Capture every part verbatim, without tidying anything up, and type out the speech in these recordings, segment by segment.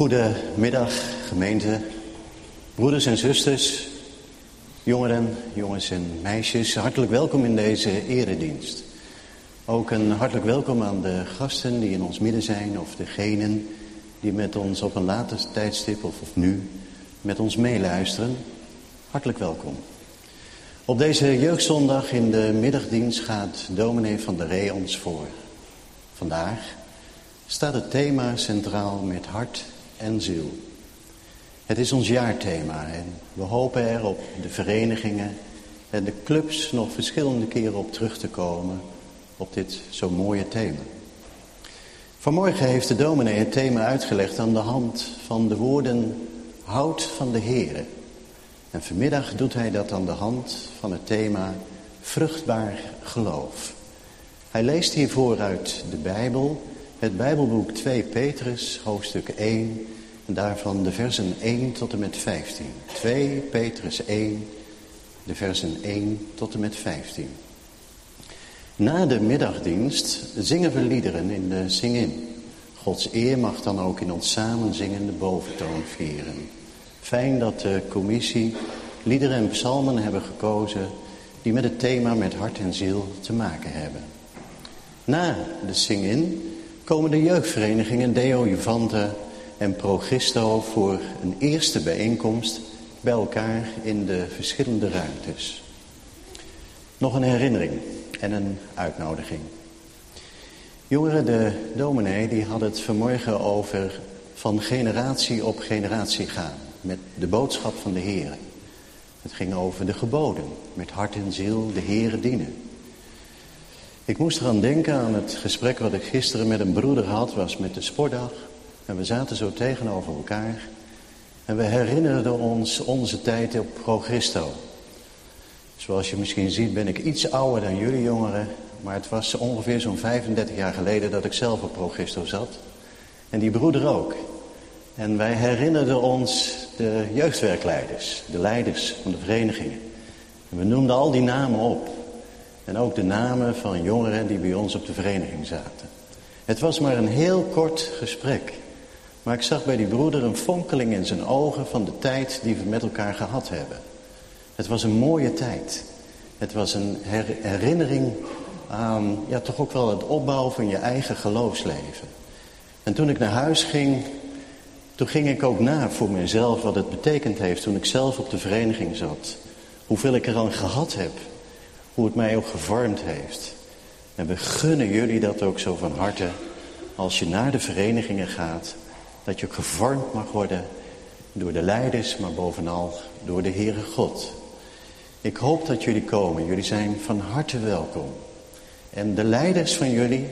Goedemiddag gemeente, broeders en zusters, jongeren, jongens en meisjes. Hartelijk welkom in deze eredienst. Ook een hartelijk welkom aan de gasten die in ons midden zijn of degenen die met ons op een later tijdstip of, of nu met ons meeluisteren. Hartelijk welkom. Op deze jeugdzondag in de middagdienst gaat dominee Van der Ree ons voor. Vandaag staat het thema centraal met hart en ziel. Het is ons jaarthema en we hopen er op de verenigingen en de clubs nog verschillende keren op terug te komen op dit zo mooie thema. Vanmorgen heeft de dominee het thema uitgelegd aan de hand van de woorden houd van de Heere. En vanmiddag doet hij dat aan de hand van het thema vruchtbaar geloof. Hij leest hiervoor uit de Bijbel, het Bijbelboek twee Petrus, hoofdstuk één, en daarvan de versen één tot en met vijftien. twee Petrus één, de versen één tot en met vijftien. Na de middagdienst zingen we liederen in de zing-in. Gods eer mag dan ook in ons samenzingen de boventoon vieren. Fijn dat de commissie liederen en psalmen hebben gekozen die met het thema met hart en ziel te maken hebben. Na de zing-in komen de jeugdverenigingen Deo Juvante en Pro Christo voor een eerste bijeenkomst bij elkaar in de verschillende ruimtes. Nog een herinnering en een uitnodiging. Jongeren, de dominee, die had het vanmorgen over van generatie op generatie gaan met de boodschap van de Heer. Het ging over de geboden, met hart en ziel de Heere dienen. Ik moest eraan denken aan het gesprek wat ik gisteren met een broeder had, was met de sportdag. En we zaten zo tegenover elkaar. En we herinnerden ons onze tijd op Pro Christo. Zoals je misschien ziet ben ik iets ouder dan jullie jongeren. Maar het was ongeveer zo'n vijfendertig jaar geleden dat ik zelf op Pro Christo zat. En die broeder ook. En wij herinnerden ons de jeugdwerkleiders, de leiders van de verenigingen. En we noemden al die namen op. En ook de namen van jongeren die bij ons op de vereniging zaten. Het was maar een heel kort gesprek. Maar ik zag bij die broeder een fonkeling in zijn ogen van de tijd die we met elkaar gehad hebben. Het was een mooie tijd. Het was een her- herinnering aan, ja, toch ook wel het opbouwen van je eigen geloofsleven. En toen ik naar huis ging, toen ging ik ook na voor mezelf wat het betekend heeft toen ik zelf op de vereniging zat. Hoeveel ik er aan gehad heb. Hoe het mij ook gevormd heeft. En we gunnen jullie dat ook zo van harte. Als je naar de verenigingen gaat. Dat je ook gevormd mag worden. Door de leiders, maar bovenal door de Heere God. Ik hoop dat jullie komen. Jullie zijn van harte welkom. En de leiders van jullie.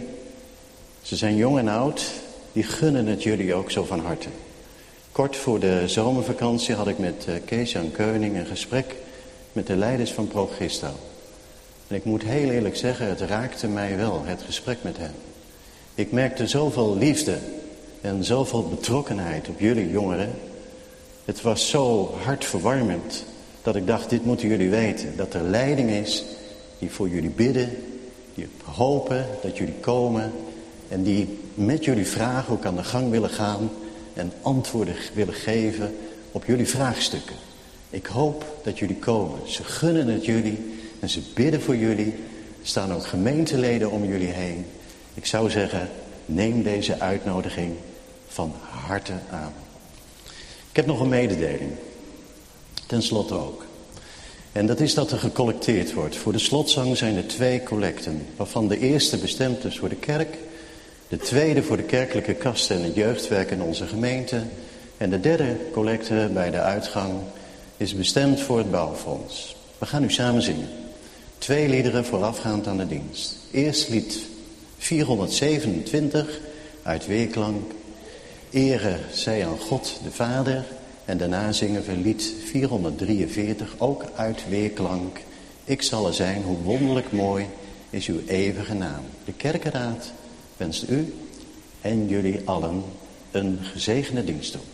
Ze zijn jong en oud. Die gunnen het jullie ook zo van harte. Kort voor de zomervakantie had ik met Kees-Jan Keuning een gesprek. Met de leiders van Pro Christo. En ik moet heel eerlijk zeggen, het raakte mij wel, het gesprek met hen. Ik merkte zoveel liefde en zoveel betrokkenheid op jullie jongeren. Het was zo hartverwarmend dat ik dacht, dit moeten jullie weten. Dat er leiding is die voor jullie bidden, die hopen dat jullie komen. En die met jullie vragen ook aan de gang willen gaan en antwoorden willen geven op jullie vraagstukken. Ik hoop dat jullie komen. Ze gunnen het jullie. En ze bidden voor jullie. Er staan ook gemeenteleden om jullie heen. Ik zou zeggen, neem deze uitnodiging van harte aan. Ik heb nog een mededeling. Ten slotte ook. En dat is dat er gecollecteerd wordt. Voor de slotzang zijn er twee collecten. Waarvan de eerste bestemd is voor de kerk. De tweede voor de kerkelijke kasten en het jeugdwerk in onze gemeente. En de derde collecte bij de uitgang is bestemd voor het bouwfonds. We gaan nu samen zingen. Twee liederen voorafgaand aan de dienst. Eerst lied vierhonderdzevenentwintig uit Weerklank. Ere zij aan God de Vader. En daarna zingen we lied vierhonderddrieënveertig ook uit Weerklank. Ik zal er zijn, hoe wonderlijk mooi is uw eeuwige naam. De kerkenraad wenst u en jullie allen een gezegende dienst toe.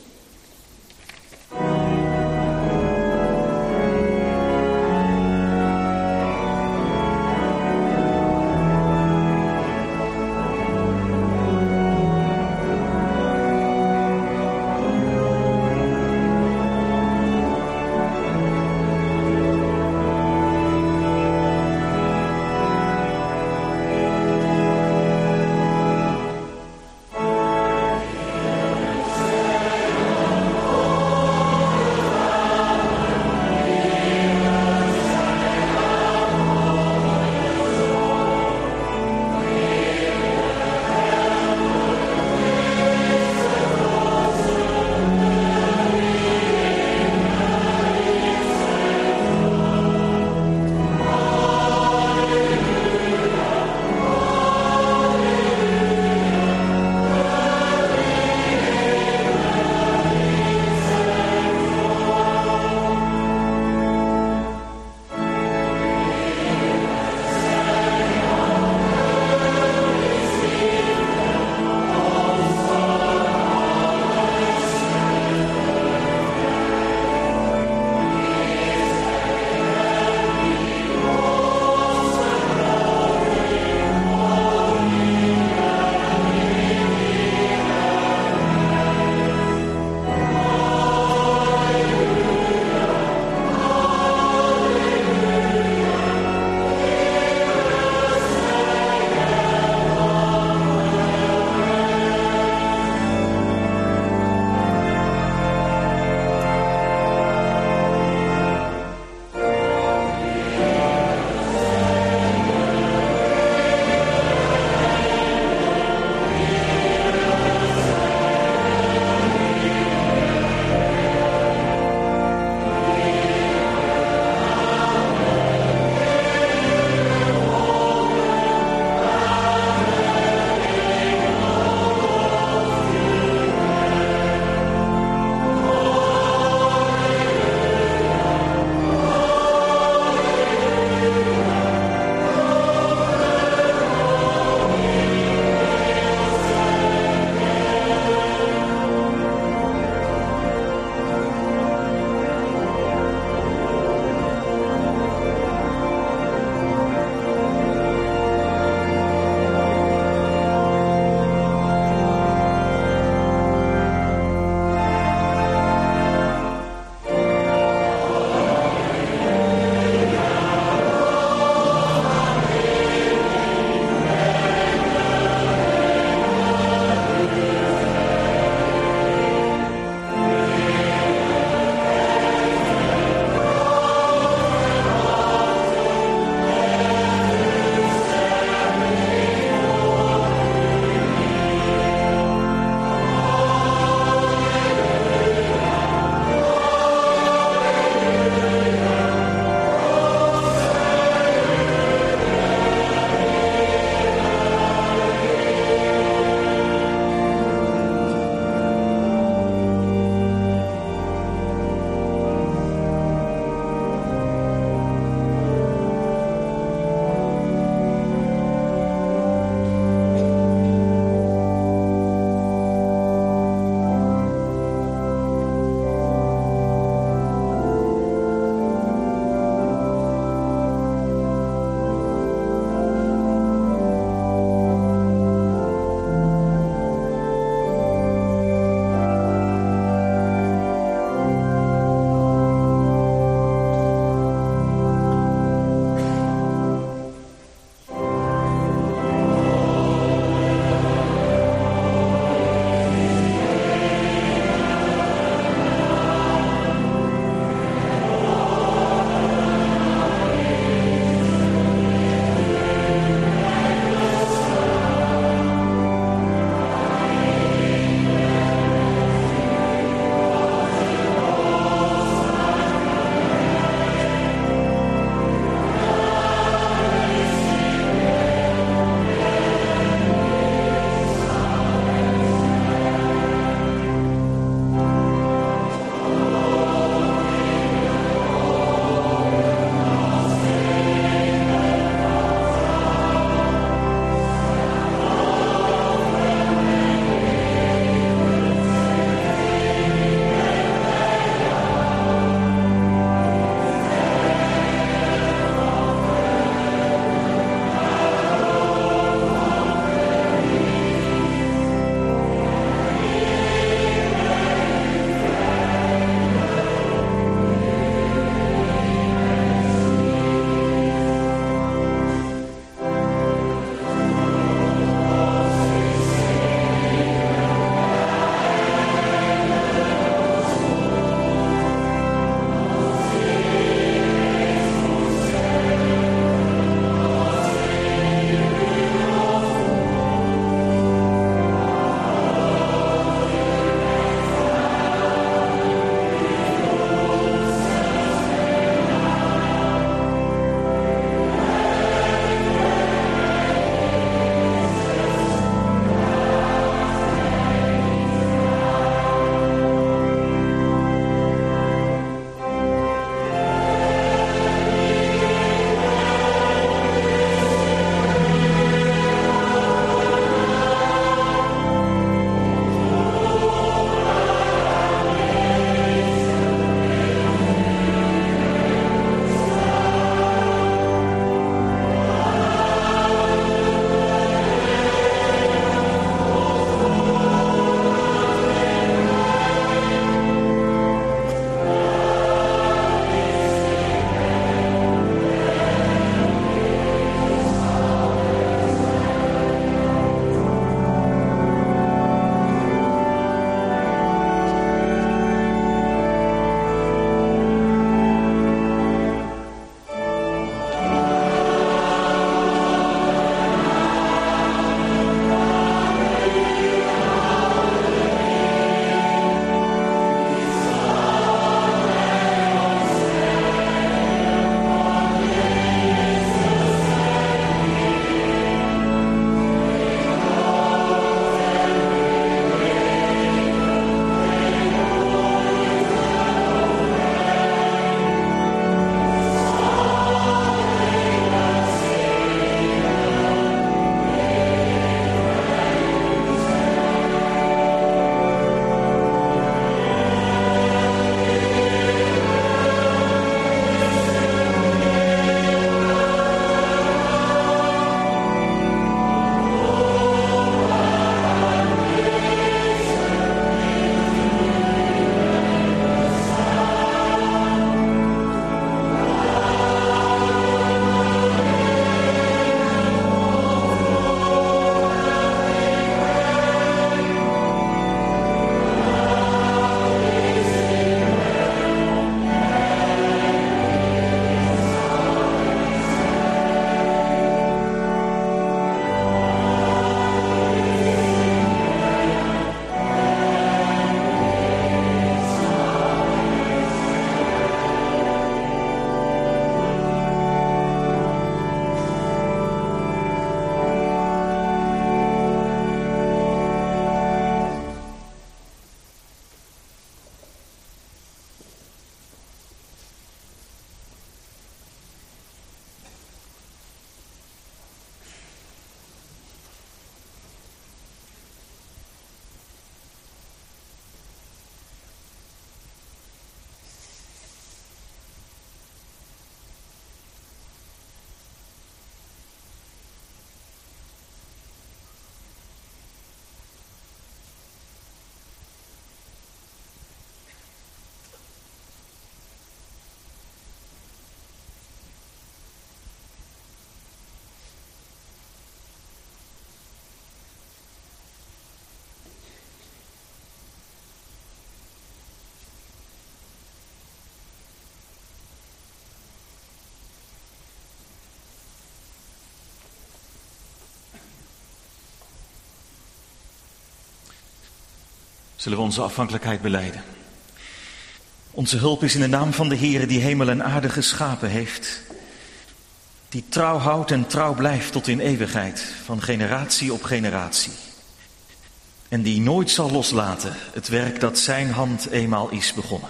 Zullen we onze afhankelijkheid belijden. Onze hulp is in de naam van de Heere die hemel en aarde geschapen heeft. Die trouw houdt en trouw blijft tot in eeuwigheid, van generatie op generatie. En die nooit zal loslaten het werk dat zijn hand eenmaal is begonnen.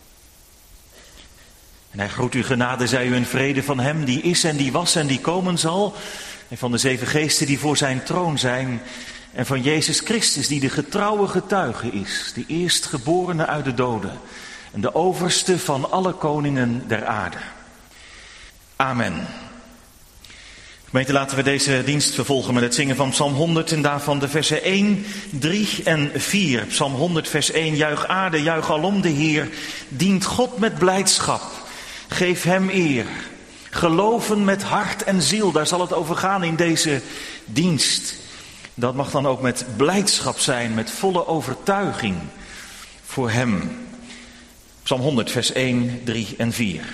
En hij groet u genade, zij u in vrede van hem die is en die was en die komen zal. En van de zeven geesten die voor zijn troon zijn. En van Jezus Christus die de getrouwe getuige is. De eerstgeborene uit de doden. En de overste van alle koningen der aarde. Amen. Gemeente, laten we deze dienst vervolgen met het zingen van Psalm honderd en daarvan de versen één, drie en vier. Psalm honderd vers één. Juich aarde, juich alom de Heer. Dient God met blijdschap. Geef hem eer. Geloven met hart en ziel, daar zal het over gaan in deze dienst. Dat mag dan ook met blijdschap zijn, met volle overtuiging voor hem. Psalm honderd vers één, drie en vier.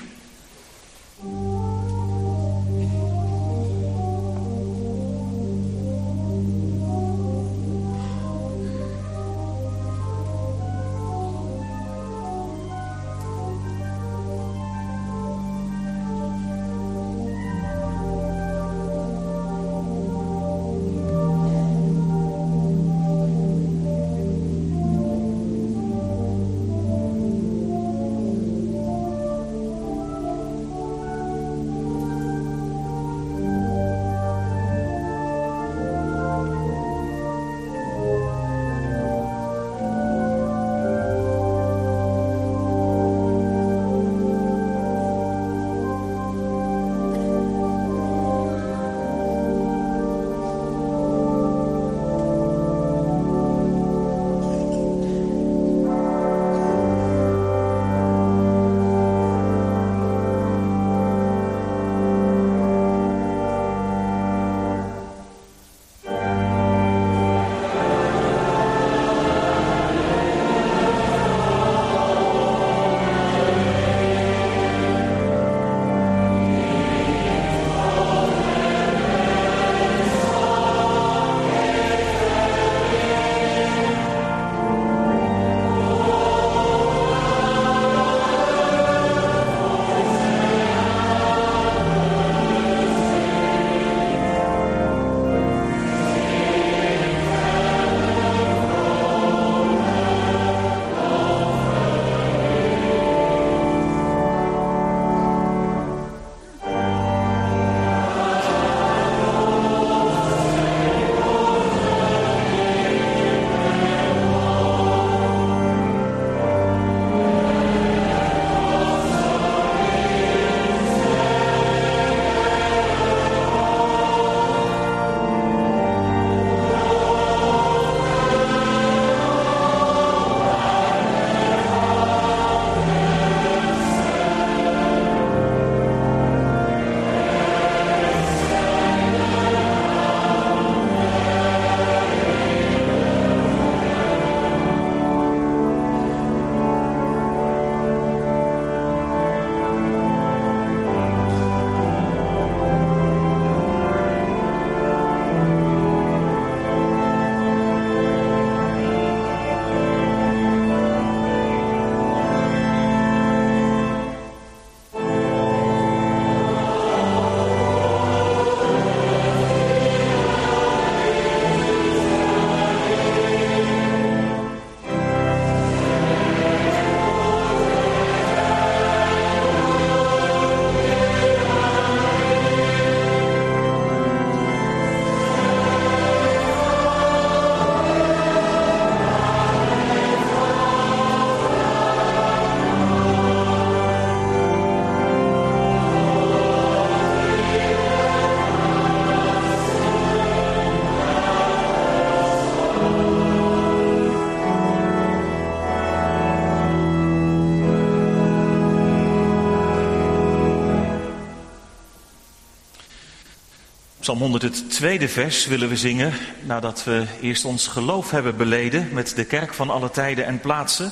Psalm honderd, het tweede vers, willen we zingen nadat we eerst ons geloof hebben beleden met de kerk van alle tijden en plaatsen.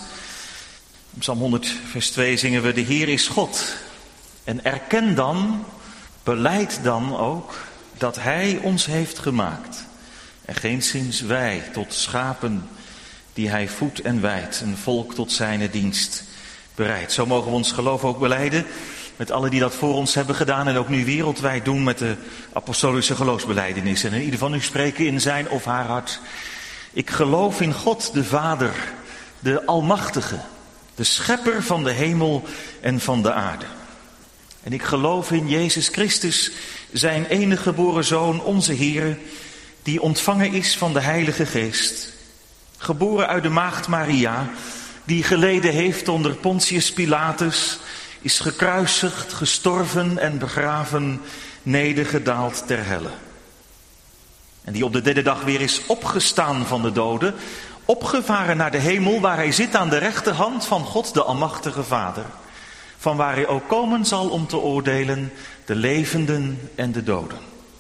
Psalm honderd, vers twee zingen we: de Heer is God. En erken dan, belijd dan ook, dat Hij ons heeft gemaakt. En geenszins wij tot schapen die hij voedt en wijdt, een volk tot zijn dienst bereidt. Zo mogen we ons geloof ook belijden met allen die dat voor ons hebben gedaan en ook nu wereldwijd doen met de apostolische geloofsbelijdenis. En in ieder van u spreken in zijn of haar hart: ik geloof in God de Vader, de Almachtige, de schepper van de hemel en van de aarde. En ik geloof in Jezus Christus, zijn enige geboren Zoon, onze Heere, die ontvangen is van de Heilige Geest, geboren uit de maagd Maria, die geleden heeft onder Pontius Pilatus, is gekruisigd, gestorven en begraven, nedergedaald ter helle. En die op de derde dag weer is opgestaan van de doden, opgevaren naar de hemel, waar hij zit aan de rechterhand van God de Almachtige Vader, van waar hij ook komen zal om te oordelen de levenden en de doden.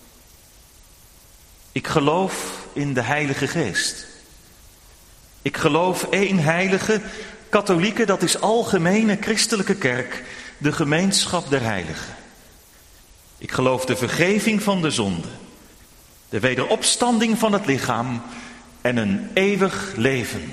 Ik geloof in de Heilige Geest. Ik geloof één heilige, katholieke, dat is algemene christelijke kerk, de gemeenschap der heiligen. Ik geloof de vergeving van de zonde, de wederopstanding van het lichaam en een eeuwig leven.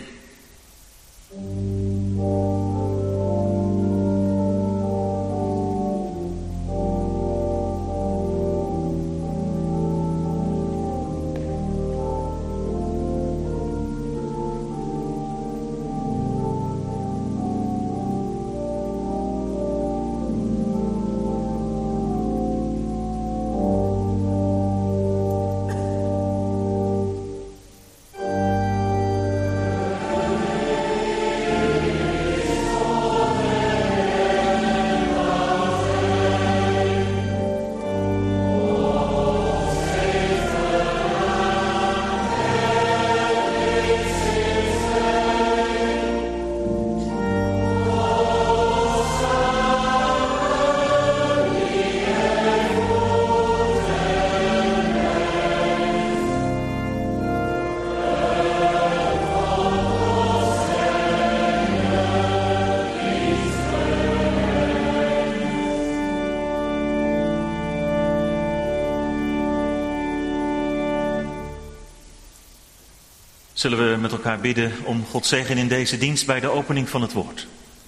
Zullen we met elkaar bidden om Gods zegen in deze dienst bij de opening van het woord.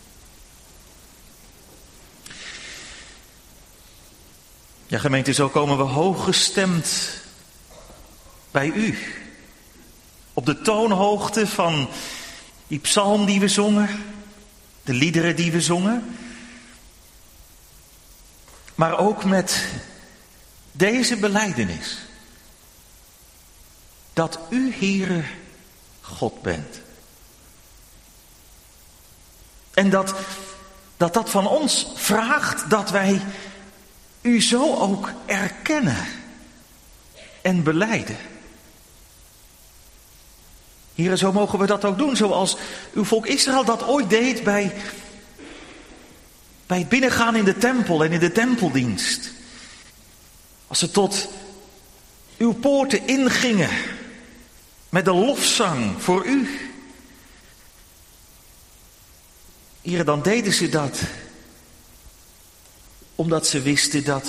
Ja, gemeente, zo komen we hooggestemd bij u. Op de toonhoogte van die psalm die we zongen, de liederen die we zongen. Maar ook met deze belijdenis. Dat u, Heere, God bent. En dat, dat dat van ons vraagt dat wij u zo ook erkennen en belijden. Heere, zo mogen we dat ook doen, zoals uw volk Israël dat ooit deed bij, bij het binnengaan in de tempel en in de tempeldienst. Als ze tot uw poorten ingingen met de lofzang voor u. Heere, dan deden ze dat omdat ze wisten dat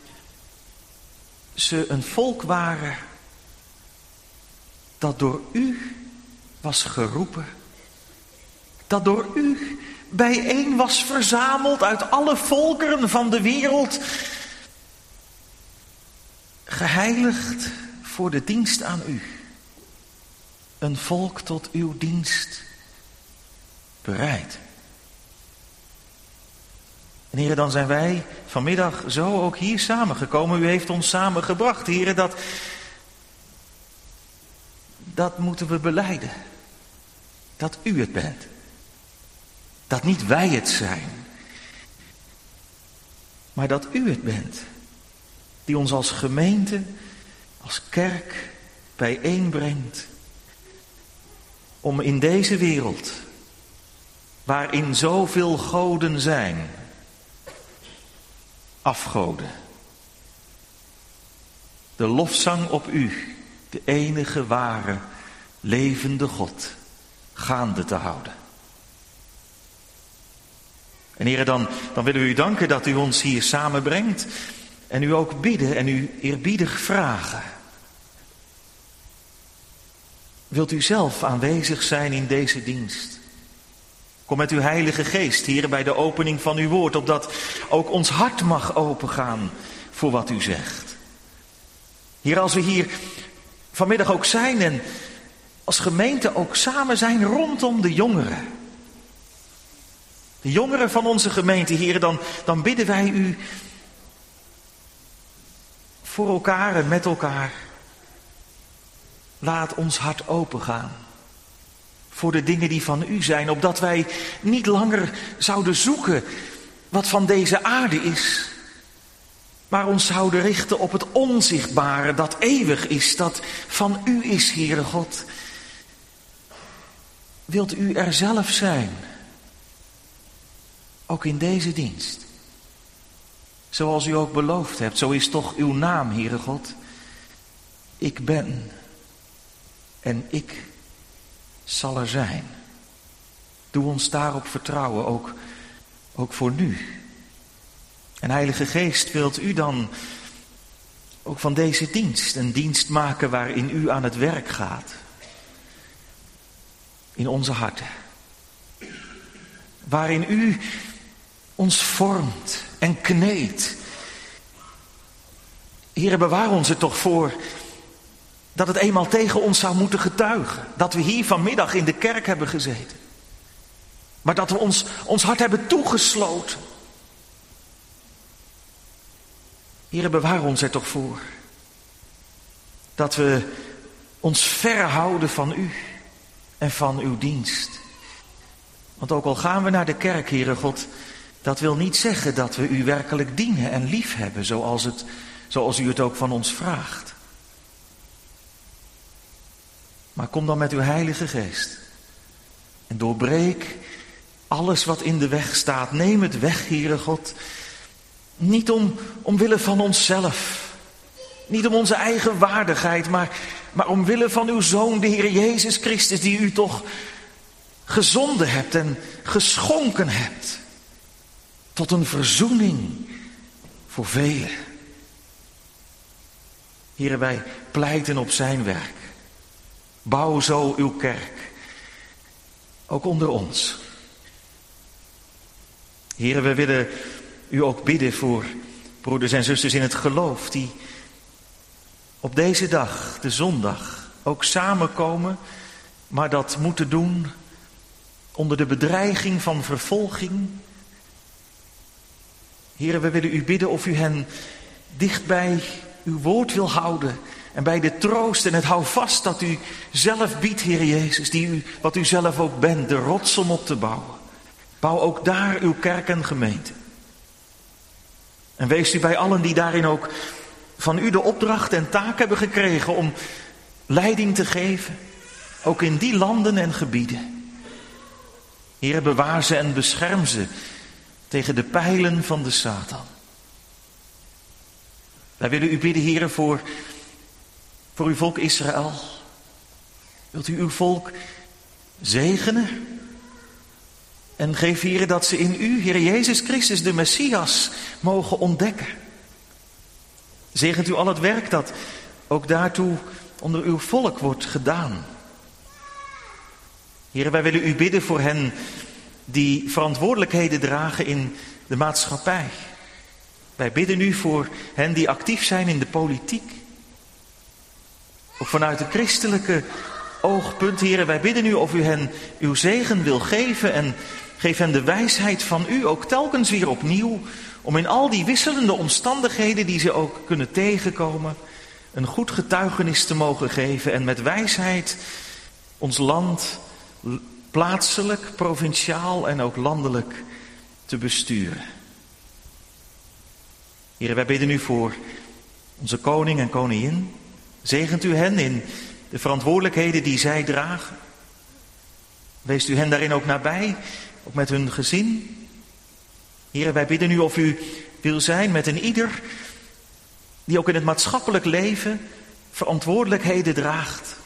ze een volk waren dat door u was geroepen. Dat door u bijeen was verzameld uit alle volkeren van de wereld. Geheiligd voor de dienst aan u. Een volk tot uw dienst bereid. En heren, dan zijn wij vanmiddag zo ook hier samengekomen. U heeft ons samengebracht. Heren, dat, dat moeten we belijden. Dat u het bent. Dat niet wij het zijn. Maar dat u het bent. Die ons als gemeente, als kerk bijeenbrengt. Om in deze wereld, waarin zoveel goden zijn, afgoden, de lofzang op u, de enige ware, levende God, gaande te houden. En heren, dan, dan willen we u danken dat u ons hier samenbrengt en u ook bidden en u eerbiedig vragen. wilt u zelf aanwezig zijn in deze dienst. Kom met uw Heilige Geest hier bij de opening van uw woord, opdat ook ons hart mag opengaan voor wat u zegt. Heer, als we hier vanmiddag ook zijn en als gemeente ook samen zijn rondom de jongeren. De jongeren van onze gemeente, Heer, dan, dan bidden wij u voor elkaar en met elkaar. Laat ons hart opengaan voor de dingen die van u zijn, opdat wij niet langer zouden zoeken wat van deze aarde is, maar ons zouden richten op het onzichtbare, dat eeuwig is, dat van u is, Heere God. Wilt u er zelf zijn, ook in deze dienst? Zoals u ook beloofd hebt, zo is toch uw naam, Heere God. Ik ben en ik zal er zijn. Doe ons daarop vertrouwen, ook, ook voor nu. En Heilige Geest, wilt u dan ook van deze dienst een dienst maken waarin u aan het werk gaat. In onze harten. Waarin u ons vormt en kneedt. Heere, bewaar ons er toch voor dat het eenmaal tegen ons zou moeten getuigen. Dat we hier vanmiddag in de kerk hebben gezeten. Maar dat we ons, ons hart hebben toegesloten. Heere, bewaar ons er toch voor dat we ons verre houden van u en van uw dienst. Want ook al gaan we naar de kerk, Heere God, dat wil niet zeggen dat we u werkelijk dienen en lief hebben, zoals, het, zoals u het ook van ons vraagt. Maar kom dan met uw Heilige Geest en doorbreek alles wat in de weg staat. Neem het weg, Heere God. Niet om, omwille van onszelf, niet om onze eigen waardigheid, maar, maar omwille van uw Zoon, de Heer Jezus Christus, die u toch gezonden hebt en geschonken hebt tot een verzoening voor velen. Heere, wij pleiten op zijn werk. Bouw zo uw kerk, ook onder ons. Heere, we willen u ook bidden voor broeders en zusters in het geloof, die op deze dag, de zondag, ook samenkomen, maar dat moeten doen onder de bedreiging van vervolging. Heere, we willen u bidden of u hen dicht bij uw woord wil houden en bij de troost en het houvast dat u zelf biedt, Heer Jezus, die u, wat u zelf ook bent, de rots om op te bouwen. Bouw ook daar uw kerk en gemeente. En wees u bij allen die daarin ook van u de opdracht en taak hebben gekregen om leiding te geven, ook in die landen en gebieden. Heer, bewaar ze en bescherm ze tegen de pijlen van de Satan. Wij willen u bidden, Heer, voor, voor uw volk Israël. Wilt u uw volk zegenen? En geef, Heer, dat ze in u, Heer Jezus Christus, de Messias, mogen ontdekken. Zegent u al het werk dat ook daartoe onder uw volk wordt gedaan. Heer, wij willen u bidden voor hen die verantwoordelijkheden dragen in de maatschappij. Wij bidden u voor hen die actief zijn in de politiek. Ook vanuit het christelijke oogpunt, Heer, wij bidden u of u hen uw zegen wil geven en geef hen de wijsheid van u ook telkens weer opnieuw, om in al die wisselende omstandigheden die ze ook kunnen tegenkomen, een goed getuigenis te mogen geven en met wijsheid ons land plaatselijk, provinciaal en ook landelijk te besturen. Heer, wij bidden u voor onze koning en koningin. Zegent u hen in de verantwoordelijkheden die zij dragen. Weest u hen daarin ook nabij, ook met hun gezin. Heer, wij bidden u of u wil zijn met een ieder die ook in het maatschappelijk leven verantwoordelijkheden draagt.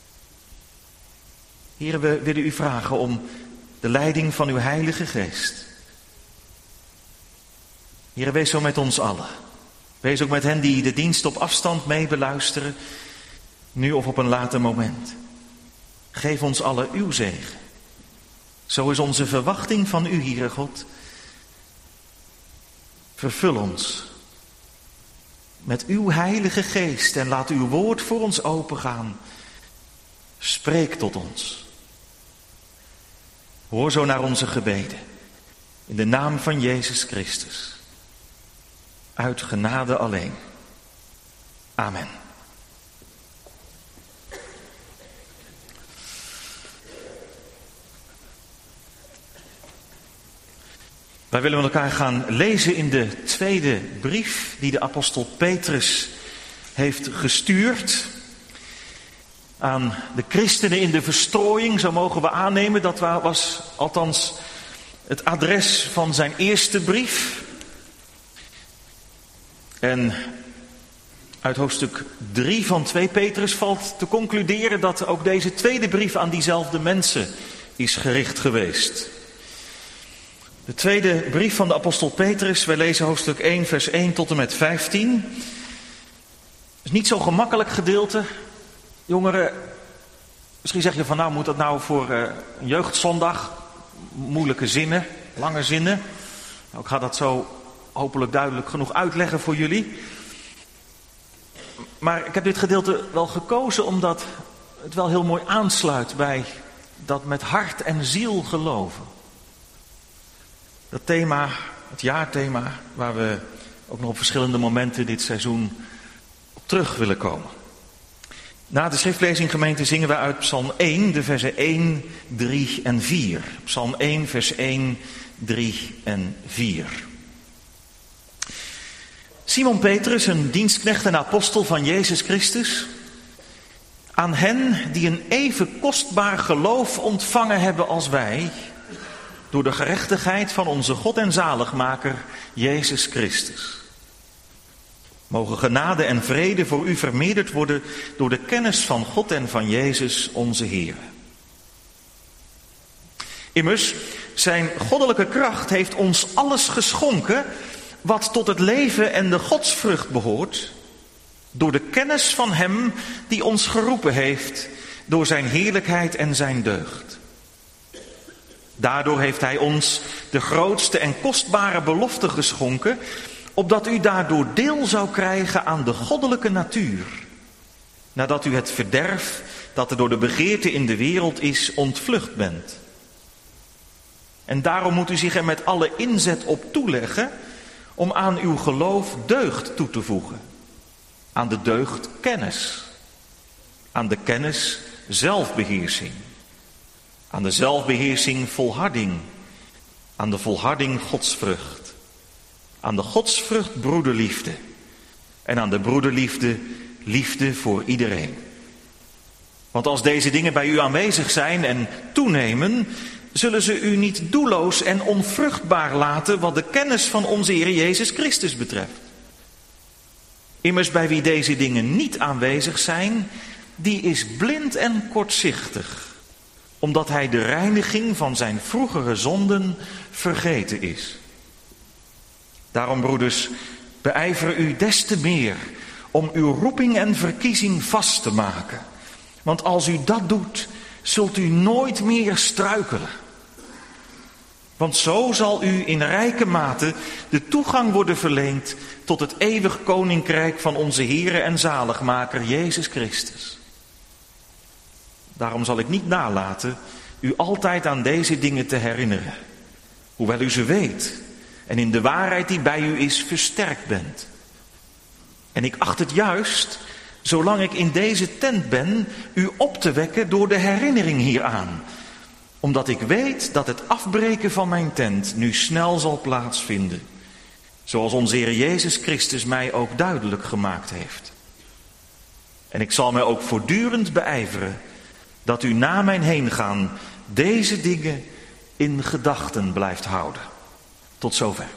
Heer, we willen u vragen om de leiding van uw Heilige Geest. Heer, wees zo met ons allen. Wees ook met hen die de dienst op afstand mee beluisteren, nu of op een later moment. Geef ons alle uw zegen. Zo is onze verwachting van u, Heere God. Vervul ons met uw heilige geest en laat uw woord voor ons opengaan. Spreek tot ons. Hoor zo naar onze gebeden. In de naam van Jezus Christus. Uit genade alleen. Amen. Wij willen met elkaar gaan lezen in de tweede brief die de apostel Petrus heeft gestuurd aan de christenen in de verstrooiing. Zo mogen we aannemen, dat was althans het adres van zijn eerste brief. En uit hoofdstuk drie van twee Petrus valt te concluderen dat ook deze tweede brief aan diezelfde mensen is gericht geweest. De tweede brief van de apostel Petrus, wij lezen hoofdstuk één, vers één tot en met vijftien. Het is niet zo'n gemakkelijk gedeelte. Jongeren, misschien zeg je van nou, moet dat nou voor uh, een jeugdzondag? Moeilijke zinnen, lange zinnen. Nou, ik ga dat zo hopelijk duidelijk genoeg uitleggen voor jullie. Maar ik heb dit gedeelte wel gekozen omdat het wel heel mooi aansluit bij dat met hart en ziel geloven. Dat thema, het jaarthema, waar we ook nog op verschillende momenten dit seizoen op terug willen komen. Na de schriftlezing, gemeente, zingen we uit Psalm één, de versen één, drie en vier. Psalm één, vers één, drie en vier. Simon Petrus, een dienstknecht en apostel van Jezus Christus, aan hen die een even kostbaar geloof ontvangen hebben als wij, door de gerechtigheid van onze God en zaligmaker, Jezus Christus. Mogen genade en vrede voor u vermeerderd worden door de kennis van God en van Jezus onze Heer. Immers, zijn goddelijke kracht heeft ons alles geschonken wat tot het leven en de godsvrucht behoort, door de kennis van hem die ons geroepen heeft, door zijn heerlijkheid en zijn deugd. Daardoor heeft hij ons de grootste en kostbare belofte geschonken, opdat u daardoor deel zou krijgen aan de goddelijke natuur, nadat u het verderf dat er door de begeerte in de wereld is ontvlucht bent. En daarom moet u zich er met alle inzet op toeleggen om aan uw geloof deugd toe te voegen. Aan de deugd kennis. Aan de kennis zelfbeheersing. Aan de zelfbeheersing volharding. Aan de volharding godsvrucht. Aan de godsvrucht broederliefde. En aan de broederliefde liefde voor iedereen. Want als deze dingen bij u aanwezig zijn en toenemen, zullen ze u niet doelloos en onvruchtbaar laten wat de kennis van onze Heer Jezus Christus betreft. Immers bij wie deze dingen niet aanwezig zijn, die is blind en kortzichtig, omdat hij de reiniging van zijn vroegere zonden vergeten is. Daarom, broeders, beijver u des te meer om uw roeping en verkiezing vast te maken. Want als u dat doet, zult u nooit meer struikelen. Want zo zal u in rijke mate de toegang worden verleend tot het eeuwig koninkrijk van onze Heere en zaligmaker Jezus Christus. Daarom zal ik niet nalaten u altijd aan deze dingen te herinneren, hoewel u ze weet en in de waarheid die bij u is versterkt bent. En ik acht het juist, zolang ik in deze tent ben, u op te wekken door de herinnering hieraan, omdat ik weet dat het afbreken van mijn tent nu snel zal plaatsvinden, zoals onze Heer Jezus Christus mij ook duidelijk gemaakt heeft. En ik zal mij ook voortdurend beijveren dat u na mijn heengaan deze dingen in gedachten blijft houden. Tot zover.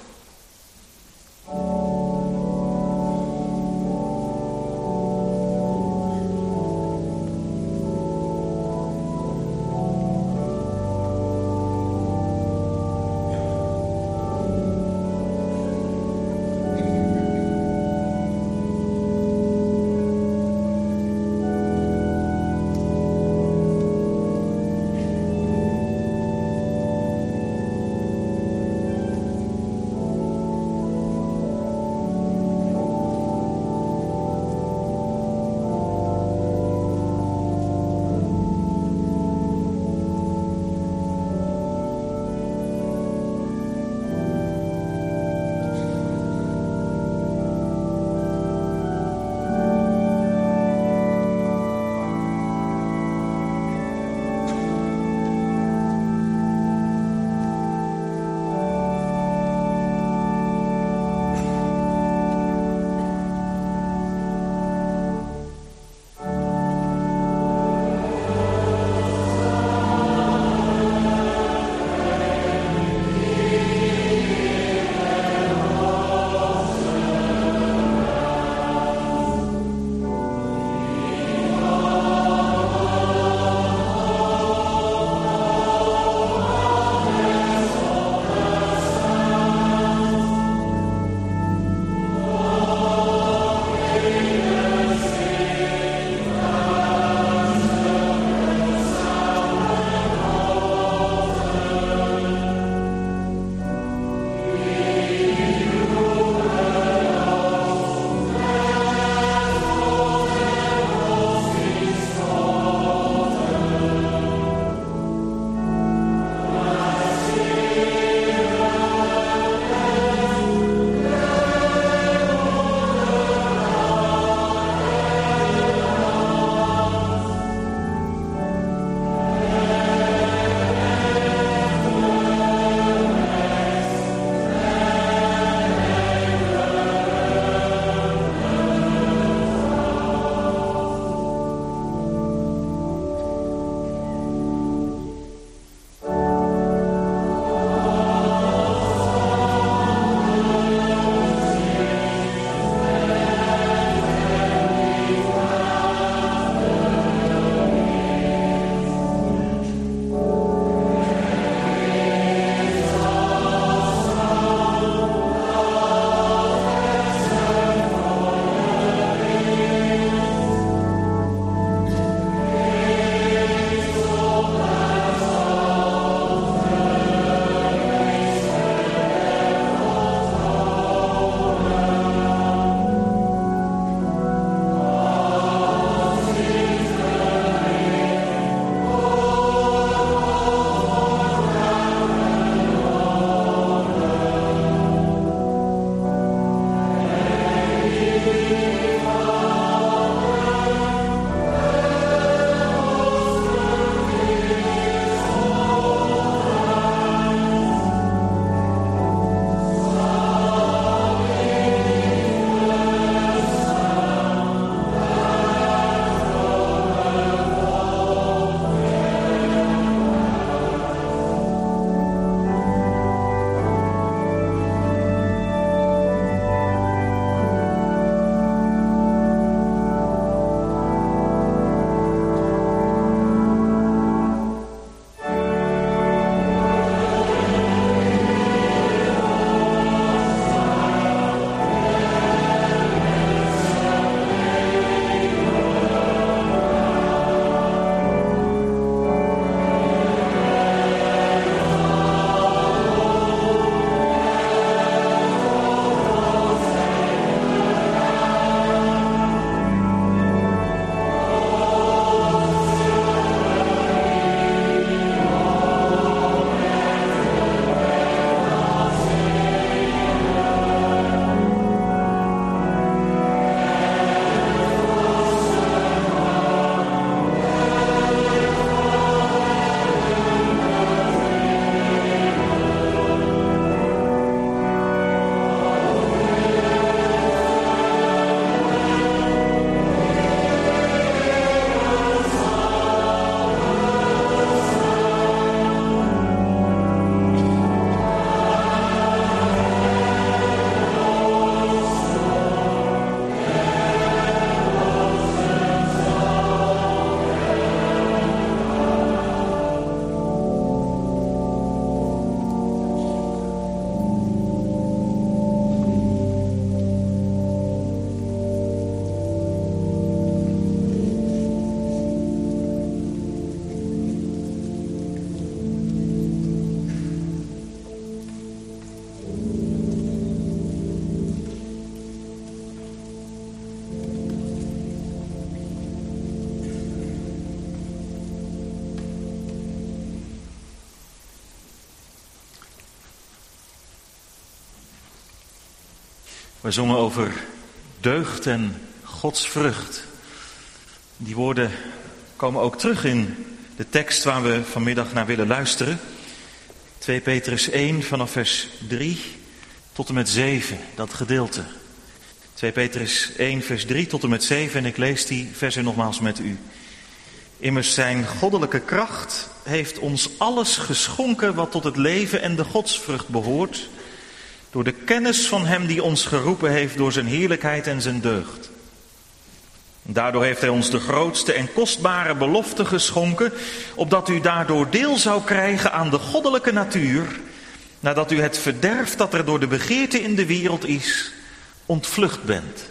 We zongen over deugd en godsvrucht. Die woorden komen ook terug in de tekst waar we vanmiddag naar willen luisteren. twee Petrus één vanaf vers drie tot en met zeven, dat gedeelte. twee Petrus één vers drie tot en met zeven en ik lees die versen nogmaals met u. Immers zijn goddelijke kracht heeft ons alles geschonken wat tot het leven en de godsvrucht behoort, door de kennis van hem die ons geroepen heeft door zijn heerlijkheid en zijn deugd. Daardoor heeft hij ons de grootste en kostbare belofte geschonken, opdat u daardoor deel zou krijgen aan de goddelijke natuur, nadat u het verderf dat er door de begeerte in de wereld is, ontvlucht bent.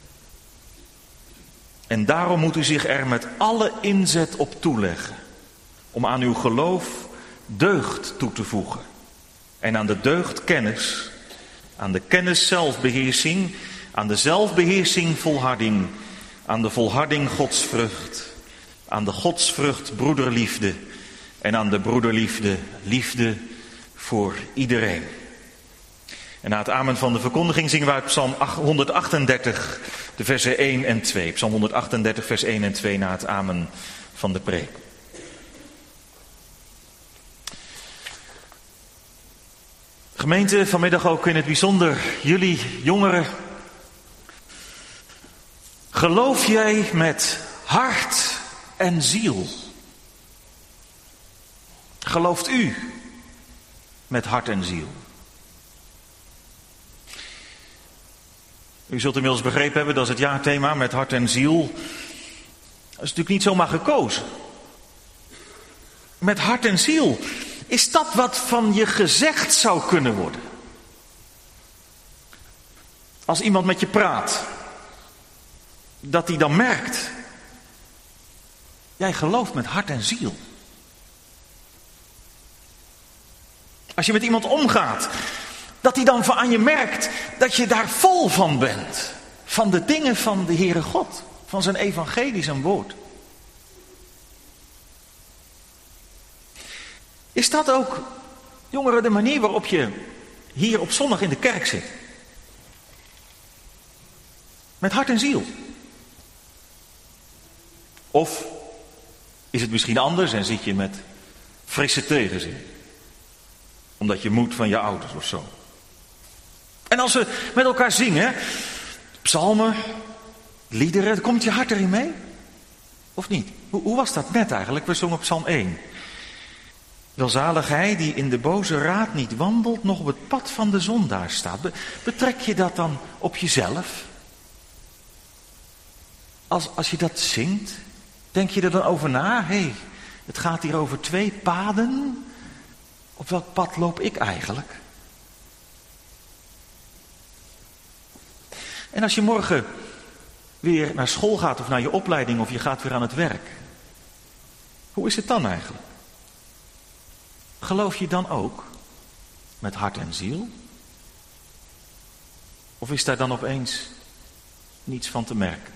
En daarom moet u zich er met alle inzet op toeleggen, om aan uw geloof deugd toe te voegen. En aan de deugd kennis, aan de kennis zelfbeheersing, aan de zelfbeheersing volharding, aan de volharding godsvrucht, aan de godsvrucht broederliefde en aan de broederliefde liefde voor iedereen. En na het amen van de verkondiging zingen we uit Psalm honderdachtendertig, de versen één en twee. Psalm honderdachtendertig, vers één en twee na het amen van de preek. Gemeente, vanmiddag ook in het bijzonder jullie jongeren. Geloof jij met hart en ziel? Gelooft u met hart en ziel? U zult inmiddels begrepen hebben, dat is het jaarthema met hart en ziel. Dat is natuurlijk niet zomaar gekozen. Met hart en ziel. Is dat wat van je gezegd zou kunnen worden? Als iemand met je praat, dat hij dan merkt, jij gelooft met hart en ziel. Als je met iemand omgaat, dat hij dan van aan je merkt dat je daar vol van bent. Van de dingen van de Heere God, van zijn evangelie, zijn woord. Is dat ook, jongeren, de manier waarop je hier op zondag in de kerk zit? Met hart en ziel. Of is het misschien anders en zit je met frisse tegenzin? Omdat je moet van je ouders of zo. En als we met elkaar zingen, psalmen, liederen, komt je hart erin mee? Of niet? Hoe, hoe was dat net eigenlijk? We zongen Psalm één. Welzalig hij die in de boze raad niet wandelt, nog op het pad van de zondaar staat. Be, betrek je dat dan op jezelf? Als, als je dat zingt, denk je er dan over na? Hé, hey, het gaat hier over twee paden. Op welk pad loop ik eigenlijk? En als je morgen weer naar school gaat of naar je opleiding of je gaat weer aan het werk. Hoe is het dan eigenlijk? Geloof je dan ook met hart en ziel? Of is daar dan opeens niets van te merken?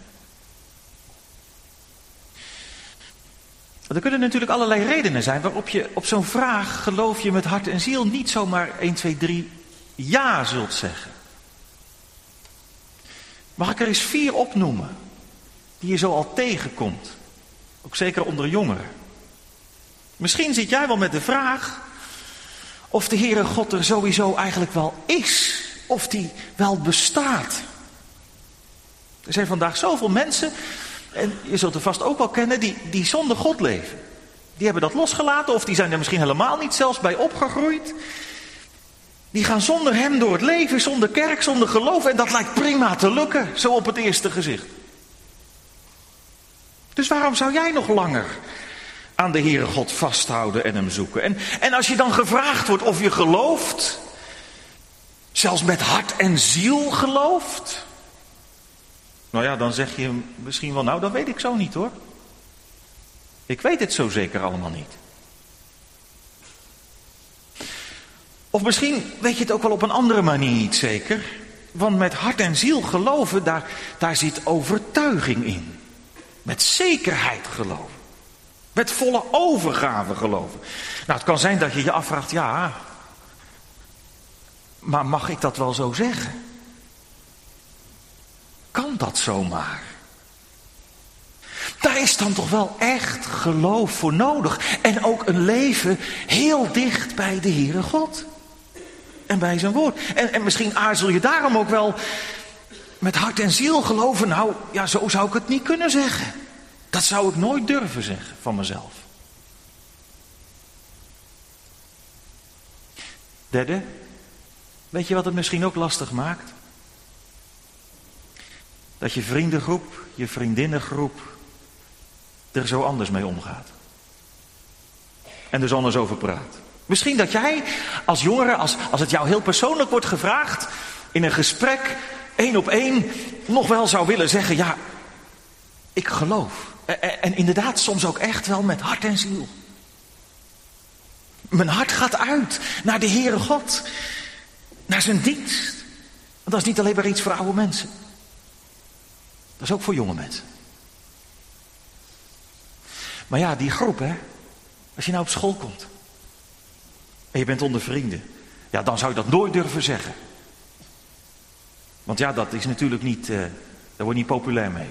Er kunnen natuurlijk allerlei redenen zijn waarop je op zo'n vraag, geloof je met hart en ziel, niet zomaar één, twee, drie ja zult zeggen. Mag ik er eens vier opnoemen die je zo al tegenkomt? Ook zeker onder jongeren. Misschien zit jij wel met de vraag of de Heere God er sowieso eigenlijk wel is. Of die wel bestaat. Er zijn vandaag zoveel mensen, en je zult er vast ook wel kennen, die, die zonder God leven. Die hebben dat losgelaten of die zijn er misschien helemaal niet zelfs bij opgegroeid. Die gaan zonder hem door het leven, zonder kerk, zonder geloof. En dat lijkt prima te lukken, zo op het eerste gezicht. Dus waarom zou jij nog langer aan de Heere God vasthouden en hem zoeken? En, en als je dan gevraagd wordt of je gelooft, zelfs met hart en ziel gelooft, nou ja, dan zeg je misschien wel, nou dat weet ik zo niet hoor. Ik weet het zo zeker allemaal niet. Of misschien weet je het ook wel op een andere manier niet zeker. Want met hart en ziel geloven, daar, daar zit overtuiging in. Met zekerheid geloven. Met volle overgave geloven. Nou, het kan zijn dat je je afvraagt, ja, maar mag ik dat wel zo zeggen? dat zomaar? Daar is dan toch wel echt geloof voor nodig. En ook een leven heel dicht bij de Heere God. En bij zijn woord. En, en misschien aarzel je daarom ook wel met hart en ziel geloven. Nou, ja, zo zou ik het niet kunnen zeggen. Dat zou ik nooit durven zeggen van mezelf. Derde, weet je wat het misschien ook lastig maakt? Dat je vriendengroep, je vriendinnengroep er zo anders mee omgaat. En er dus anders over praat. Misschien dat jij als jongere, als, als het jou heel persoonlijk wordt gevraagd, in een gesprek, één op één, nog wel zou willen zeggen, ja, ik geloof. En, en inderdaad soms ook echt wel met hart en ziel. Mijn hart gaat uit naar de Heere God. Naar zijn dienst. Want dat is niet alleen maar iets voor oude mensen. Dat is ook voor jonge mensen. Maar ja, die groep, hè. Als je nou op school komt. En je bent onder vrienden. Ja, dan zou je dat nooit durven zeggen. Want ja, dat is natuurlijk niet, uh, daar word je niet populair mee.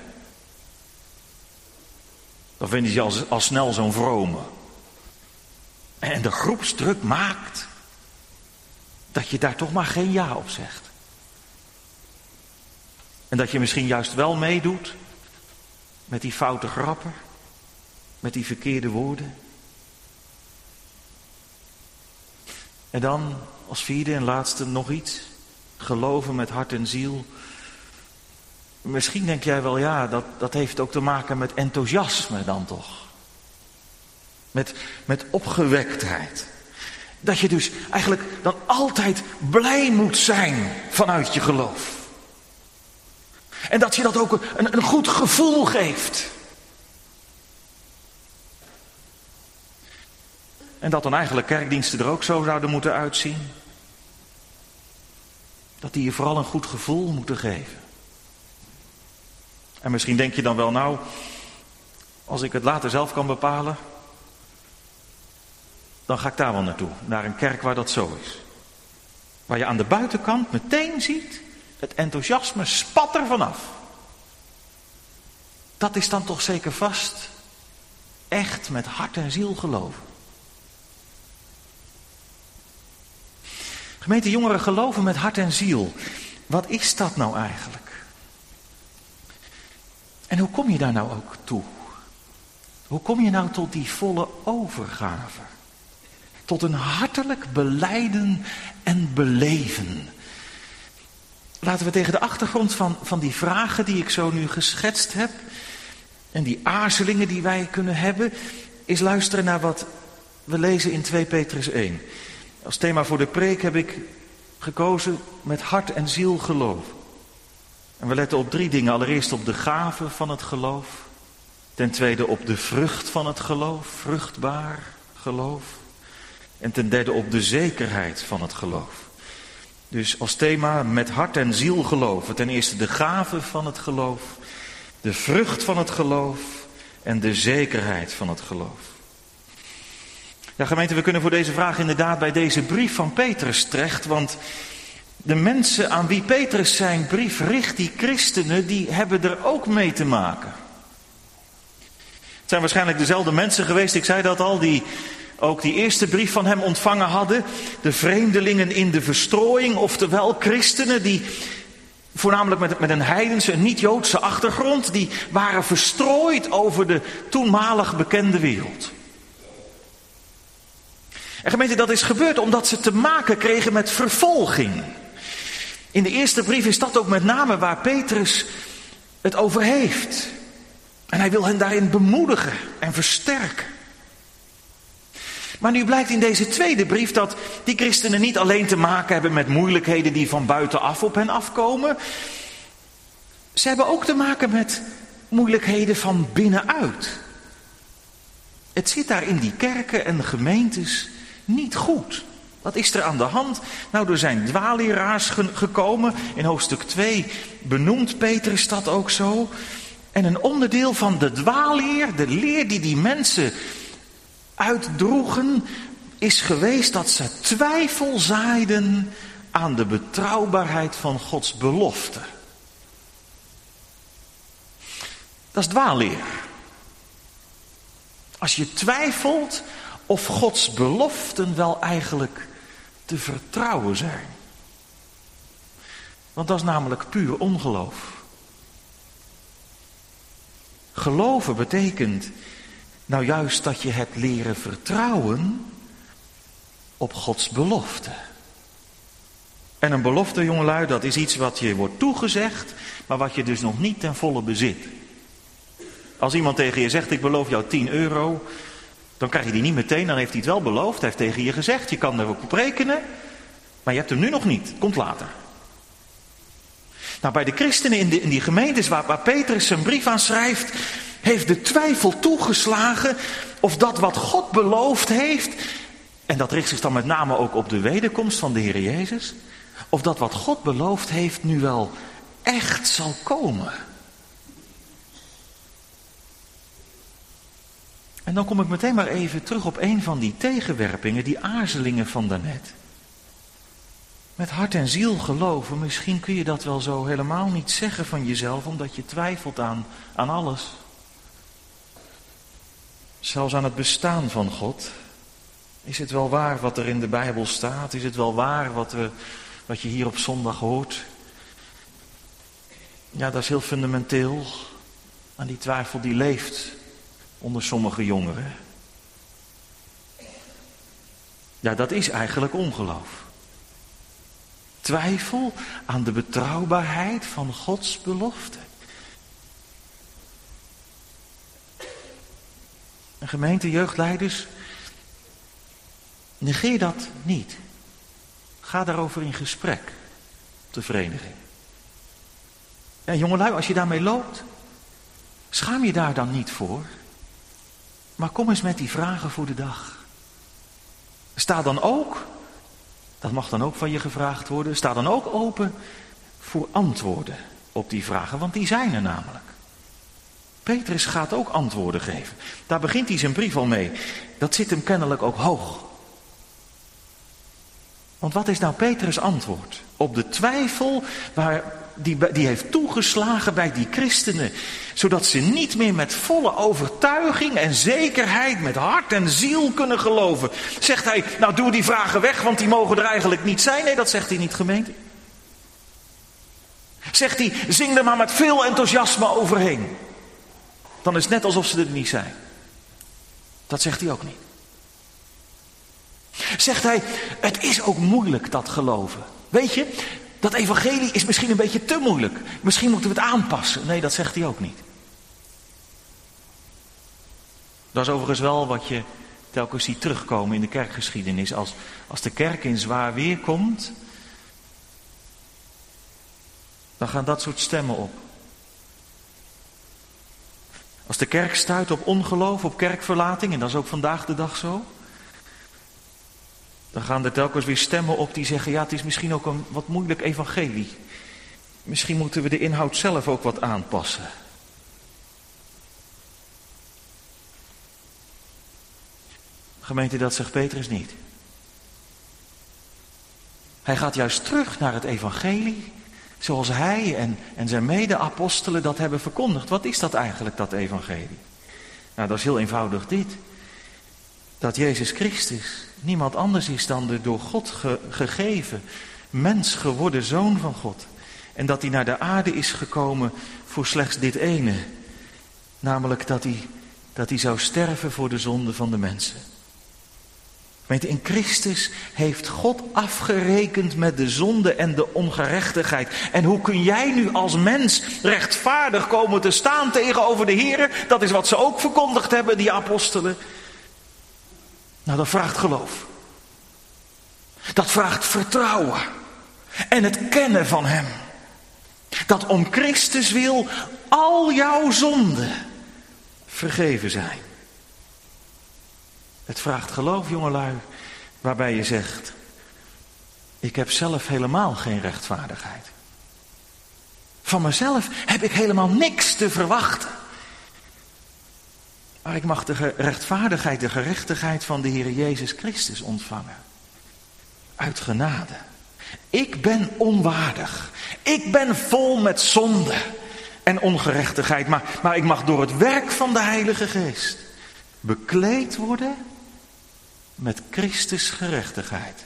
Dan vinden ze je al, al snel zo'n vrome. En de groepsdruk maakt dat je daar toch maar geen ja op zegt. En dat je misschien juist wel meedoet met die foute grappen, met die verkeerde woorden. En dan als vierde en laatste nog iets. Geloven met hart en ziel. Misschien denk jij wel, ja, dat, dat heeft ook te maken met enthousiasme dan toch. Met, met opgewektheid. Dat je dus eigenlijk dan altijd blij moet zijn vanuit je geloof. En dat je dat ook een, een goed gevoel geeft. En dat dan eigenlijk kerkdiensten er ook zo zouden moeten uitzien. Dat die je vooral een goed gevoel moeten geven. En misschien denk je dan wel, nou, als ik het later zelf kan bepalen, dan ga ik daar wel naartoe. Naar een kerk waar dat zo is. Waar je aan de buitenkant meteen ziet, het enthousiasme spat er vanaf. Dat is dan toch zeker vast echt met hart en ziel geloven. Gemeente jongeren, geloven met hart en ziel. Wat is dat nou eigenlijk? En hoe kom je daar nou ook toe? Hoe kom je nou tot die volle overgave? Tot een hartelijk belijden en beleven. Laten we tegen de achtergrond van, van die vragen die ik zo nu geschetst heb, en die aarzelingen die wij kunnen hebben, eens luisteren naar wat we lezen in twee Petrus één. Als thema voor de preek heb ik gekozen met hart en ziel geloof. En we letten op drie dingen. Allereerst op de gave van het geloof. Ten tweede op de vrucht van het geloof, vruchtbaar geloof. En ten derde op de zekerheid van het geloof. Dus als thema met hart en ziel geloven. Ten eerste de gave van het geloof, de vrucht van het geloof en de zekerheid van het geloof. Ja, gemeente, we kunnen voor deze vraag inderdaad bij deze brief van Petrus terecht, want de mensen aan wie Petrus zijn brief richt, die christenen, die hebben er ook mee te maken. Het zijn waarschijnlijk dezelfde mensen geweest, ik zei dat al, die ook die eerste brief van hem ontvangen hadden. De vreemdelingen in de verstrooiing, oftewel christenen die voornamelijk met, met een heidense, een niet-Joodse achtergrond, die waren verstrooid over de toenmalig bekende wereld. En gemeente, dat is gebeurd omdat ze te maken kregen met vervolging. In de eerste brief is dat ook met name waar Petrus het over heeft. En hij wil hen daarin bemoedigen en versterken. Maar nu blijkt in deze tweede brief dat die christenen niet alleen te maken hebben met moeilijkheden die van buitenaf op hen afkomen. Ze hebben ook te maken met moeilijkheden van binnenuit. Het zit daar in die kerken en gemeentes niet goed. Wat is er aan de hand? Nou, er zijn dwaalleraars ge- gekomen. In hoofdstuk twee benoemt Petrus dat ook zo. En een onderdeel van de dwaalleer, de leer die die mensen uitdroegen, is geweest dat ze twijfel zaaiden aan de betrouwbaarheid van Gods belofte. Dat is dwaalleer. Als je twijfelt of Gods beloften wel eigenlijk te vertrouwen zijn. Want dat is namelijk puur ongeloof. Geloven betekent nou juist dat je hebt leren vertrouwen op Gods belofte. En een belofte, jongelui, dat is iets wat je wordt toegezegd, maar wat je dus nog niet ten volle bezit. Als iemand tegen je zegt, ik beloof jou tien euro, dan krijg je die niet meteen, dan heeft hij het wel beloofd. Hij heeft tegen je gezegd, je kan er ook op rekenen, maar je hebt hem nu nog niet, komt later. Nou, bij de christenen in, de, in die gemeentes waar, waar Petrus zijn brief aan schrijft, heeft de twijfel toegeslagen of dat wat God beloofd heeft, en dat richt zich dan met name ook op de wederkomst van de Heer Jezus, of dat wat God beloofd heeft nu wel echt zal komen. En dan kom ik meteen maar even terug op een van die tegenwerpingen, die aarzelingen van daarnet. Met hart en ziel geloven, misschien kun je dat wel zo helemaal niet zeggen van jezelf, omdat je twijfelt aan, aan alles. Zelfs aan het bestaan van God. Is het wel waar wat er in de Bijbel staat? Is het wel waar wat, we, wat je hier op zondag hoort? Ja, dat is heel fundamenteel. En die twijfel die leeft onder sommige jongeren. Ja, dat is eigenlijk ongeloof. Twijfel aan de betrouwbaarheid van Gods belofte. En gemeente, jeugdleiders, negeer dat niet. Ga daarover in gesprek op de vereniging. Ja, jongelui, als je daarmee loopt, schaam je daar dan niet voor. Maar kom eens met die vragen voor de dag. Sta dan ook, dat mag dan ook van je gevraagd worden, sta dan ook open voor antwoorden op die vragen, want die zijn er namelijk. Petrus gaat ook antwoorden geven. Daar begint hij zijn brief al mee. Dat zit hem kennelijk ook hoog. Want wat is nou Petrus' antwoord op de twijfel waar die, die heeft toegeslagen bij die christenen, zodat ze niet meer met volle overtuiging en zekerheid, met hart en ziel kunnen geloven? Zegt hij, nou doe die vragen weg, want die mogen er eigenlijk niet zijn? Nee, dat zegt hij niet, gemeente. Zegt hij, zing er maar met veel enthousiasme overheen. Dan is het net alsof ze er niet zijn. Dat zegt hij ook niet. Zegt hij, het is ook moeilijk dat geloven. Weet je, dat evangelie is misschien een beetje te moeilijk. Misschien moeten we het aanpassen. Nee, dat zegt hij ook niet. Dat is overigens wel wat je telkens ziet terugkomen in de kerkgeschiedenis. Als, als de kerk in zwaar weer komt, dan gaan dat soort stemmen op. Als de kerk stuit op ongeloof, op kerkverlating, en dat is ook vandaag de dag zo, dan gaan er telkens weer stemmen op die zeggen, ja, het is misschien ook een wat moeilijk evangelie. Misschien moeten we de inhoud zelf ook wat aanpassen. Gemeente, dat zegt Petrus niet. Hij gaat juist terug naar het evangelie, zoals hij en, en zijn mede-apostelen dat hebben verkondigd. Wat is dat eigenlijk, dat evangelie? Nou, dat is heel eenvoudig dit. Dat Jezus Christus niemand anders is dan de door God ge- gegeven, mens geworden Zoon van God. En dat hij naar de aarde is gekomen voor slechts dit ene. Namelijk dat hij, dat hij zou sterven voor de zonde van de mensen. Weet je, in Christus heeft God afgerekend met de zonde en de ongerechtigheid. En hoe kun jij nu als mens rechtvaardig komen te staan tegenover de Heer? Dat is wat ze ook verkondigd hebben, die apostelen. Nou, dat vraagt geloof. Dat vraagt vertrouwen. En het kennen van Hem. Dat om Christus wil al jouw zonden vergeven zijn. Het vraagt geloof, jongelui, waarbij je zegt, ik heb zelf helemaal geen rechtvaardigheid. Van mezelf heb ik helemaal niks te verwachten. Maar ik mag de rechtvaardigheid, de gerechtigheid van de Heer Jezus Christus ontvangen. Uit genade. Ik ben onwaardig. Ik ben vol met zonde. en ongerechtigheid. Maar, maar ik mag door het werk van de Heilige Geest bekleed worden met Christus gerechtigheid.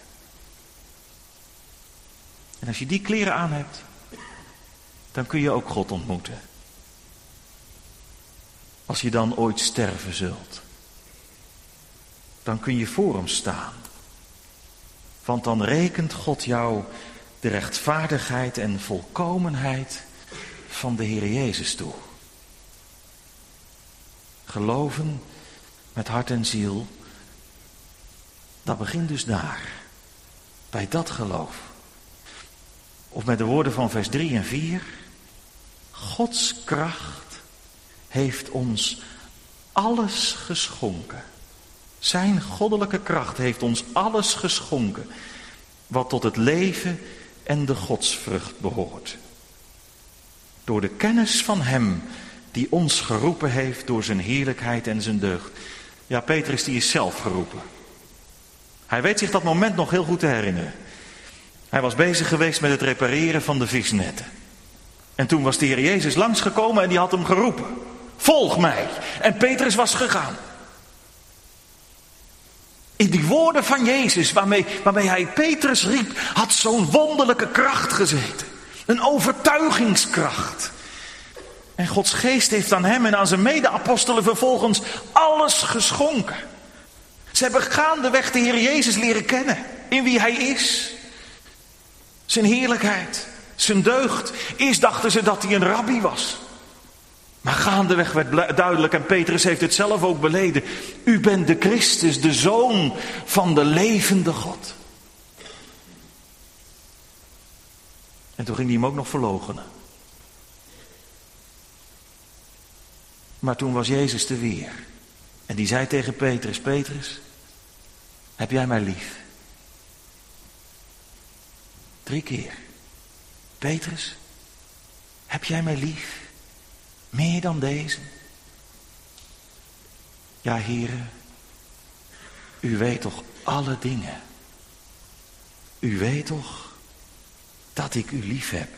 En als je die kleren aan hebt, dan kun je ook God ontmoeten. Als je dan ooit sterven zult, dan kun je voor hem staan. Want dan rekent God jou de rechtvaardigheid en volkomenheid van de Heer Jezus toe. Geloven met hart en ziel, dat begint dus daar. Bij dat geloof. Of met de woorden van vers drie en vier. Gods kracht heeft ons alles geschonken. Zijn goddelijke kracht heeft ons alles geschonken. Wat tot het leven en de godsvrucht behoort. Door de kennis van hem die ons geroepen heeft door zijn heerlijkheid en zijn deugd. Ja, Petrus die is zelf geroepen. Hij weet zich dat moment nog heel goed te herinneren. Hij was bezig geweest met het repareren van de visnetten. En toen was de Heer Jezus langsgekomen en die had hem geroepen. Volg mij. En Petrus was gegaan. In die woorden van Jezus, waarmee, waarmee hij Petrus riep, had zo'n wonderlijke kracht gezeten. Een overtuigingskracht. En Gods geest heeft aan hem en aan zijn mede-apostelen vervolgens alles geschonken. Ze hebben gaandeweg de Heer Jezus leren kennen. In wie hij is. Zijn heerlijkheid. Zijn deugd. Eerst dachten ze dat hij een rabbi was. Maar gaandeweg werd duidelijk, en Petrus heeft het zelf ook beleden. U bent de Christus, de Zoon van de levende God. En toen ging hij hem ook nog verloochenen. Maar toen was Jezus er weer. En die zei tegen Petrus, Petrus, heb jij mij lief? Drie keer. Petrus, heb jij mij lief? Meer dan deze? Ja, heren, u weet toch alle dingen. U weet toch dat ik u lief heb.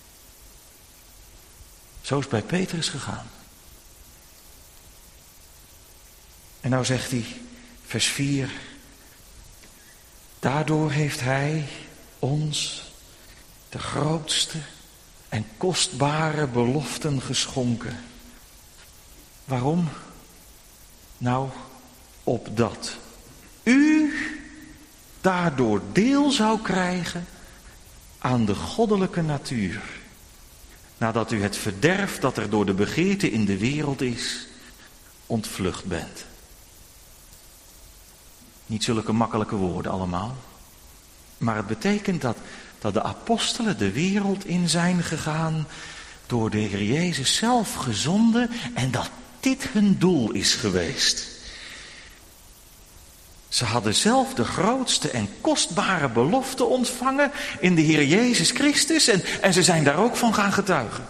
Zo is het bij Petrus gegaan. En nou zegt hij, vers vier. Daardoor heeft hij ons de grootste en kostbare beloften geschonken. Waarom? Nou, opdat u daardoor deel zou krijgen aan de goddelijke natuur. Nadat u het verderf dat er door de begeerte in de wereld is, ontvlucht bent. Niet zulke makkelijke woorden allemaal. Maar het betekent dat, dat de apostelen de wereld in zijn gegaan door de Heer Jezus zelf gezonden en dat dit hun doel is geweest. Ze hadden zelf de grootste en kostbare belofte ontvangen in de Heer Jezus Christus en, en ze zijn daar ook van gaan getuigen.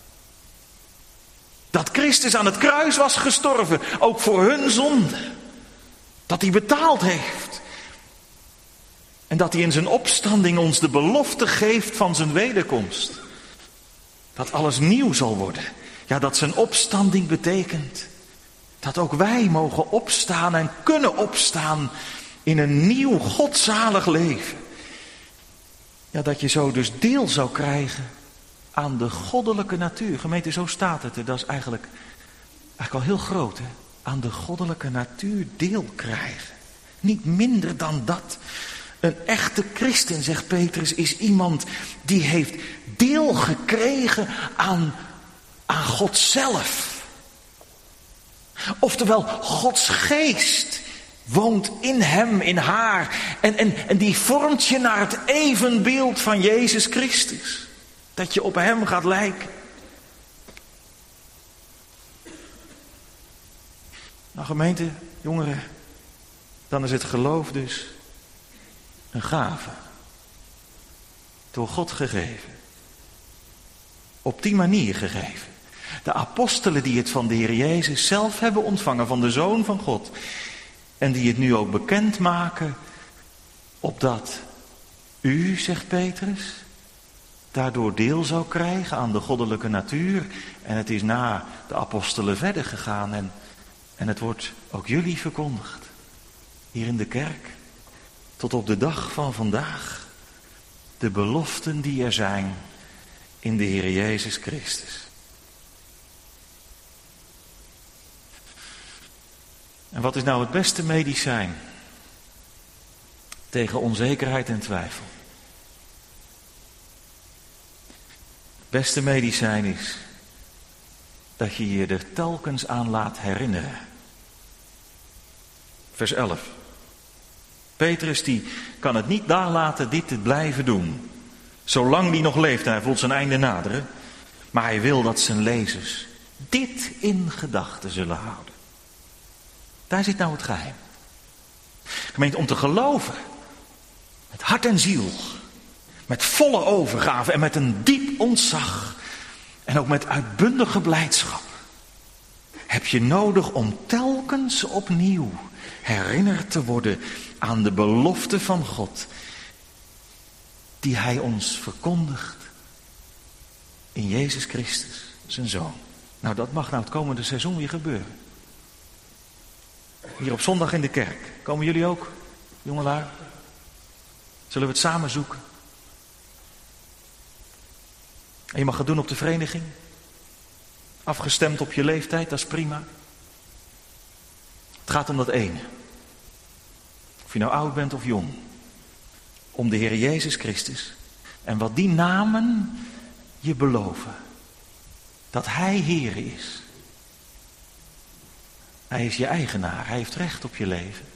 Dat Christus aan het kruis was gestorven, ook voor hun zonde. Dat hij betaald heeft. En dat hij in zijn opstanding ons de belofte geeft van zijn wederkomst. Dat alles nieuw zal worden. Ja, dat zijn opstanding betekent dat ook wij mogen opstaan en kunnen opstaan in een nieuw godzalig leven. Ja, dat je zo dus deel zou krijgen aan de goddelijke natuur. Gemeente, zo staat het er. Dat is eigenlijk, eigenlijk al heel groot, hè? Aan de goddelijke natuur deel krijgen. Niet minder dan dat. Een echte christen, zegt Petrus, is iemand die heeft deel gekregen aan, aan God zelf. Oftewel, Gods geest woont in hem, in haar. En, en, en die vormt je naar het evenbeeld van Jezus Christus. Dat je op hem gaat lijken. Nou gemeente, jongeren, dan is het geloof dus een gave. Door God gegeven. Op die manier gegeven. De apostelen die het van de Heer Jezus zelf hebben ontvangen, van de Zoon van God. En die het nu ook bekendmaken, opdat u, zegt Petrus, daardoor deel zou krijgen aan de goddelijke natuur. En het is na de apostelen verder gegaan en, en het wordt ook jullie verkondigd. Hier in de kerk, tot op de dag van vandaag. De beloften die er zijn in de Heer Jezus Christus. En wat is nou het beste medicijn tegen onzekerheid en twijfel? Het beste medicijn is dat je je er telkens aan laat herinneren. Vers elf. Petrus die kan het niet nalaten dit te blijven doen. Zolang die nog leeft, hij voelt zijn einde naderen. Maar hij wil dat zijn lezers dit in gedachten zullen houden. Daar zit nou het geheim. Gemeente, om te geloven, met hart en ziel, met volle overgave en met een diep ontzag en ook met uitbundige blijdschap, heb je nodig om telkens opnieuw herinnerd te worden aan de belofte van God die Hij ons verkondigt in Jezus Christus, zijn Zoon. Nou, dat mag nou het komende seizoen weer gebeuren. Hier op zondag in de kerk. Komen jullie ook, jongelui? Zullen we het samen zoeken? En je mag het doen op de vereniging. Afgestemd op je leeftijd, dat is prima. Het gaat om dat ene. Of je nou oud bent of jong. Om de Heer Jezus Christus. En wat die namen je beloven. Dat Hij Heer is. Hij is je eigenaar. Hij heeft recht op je leven.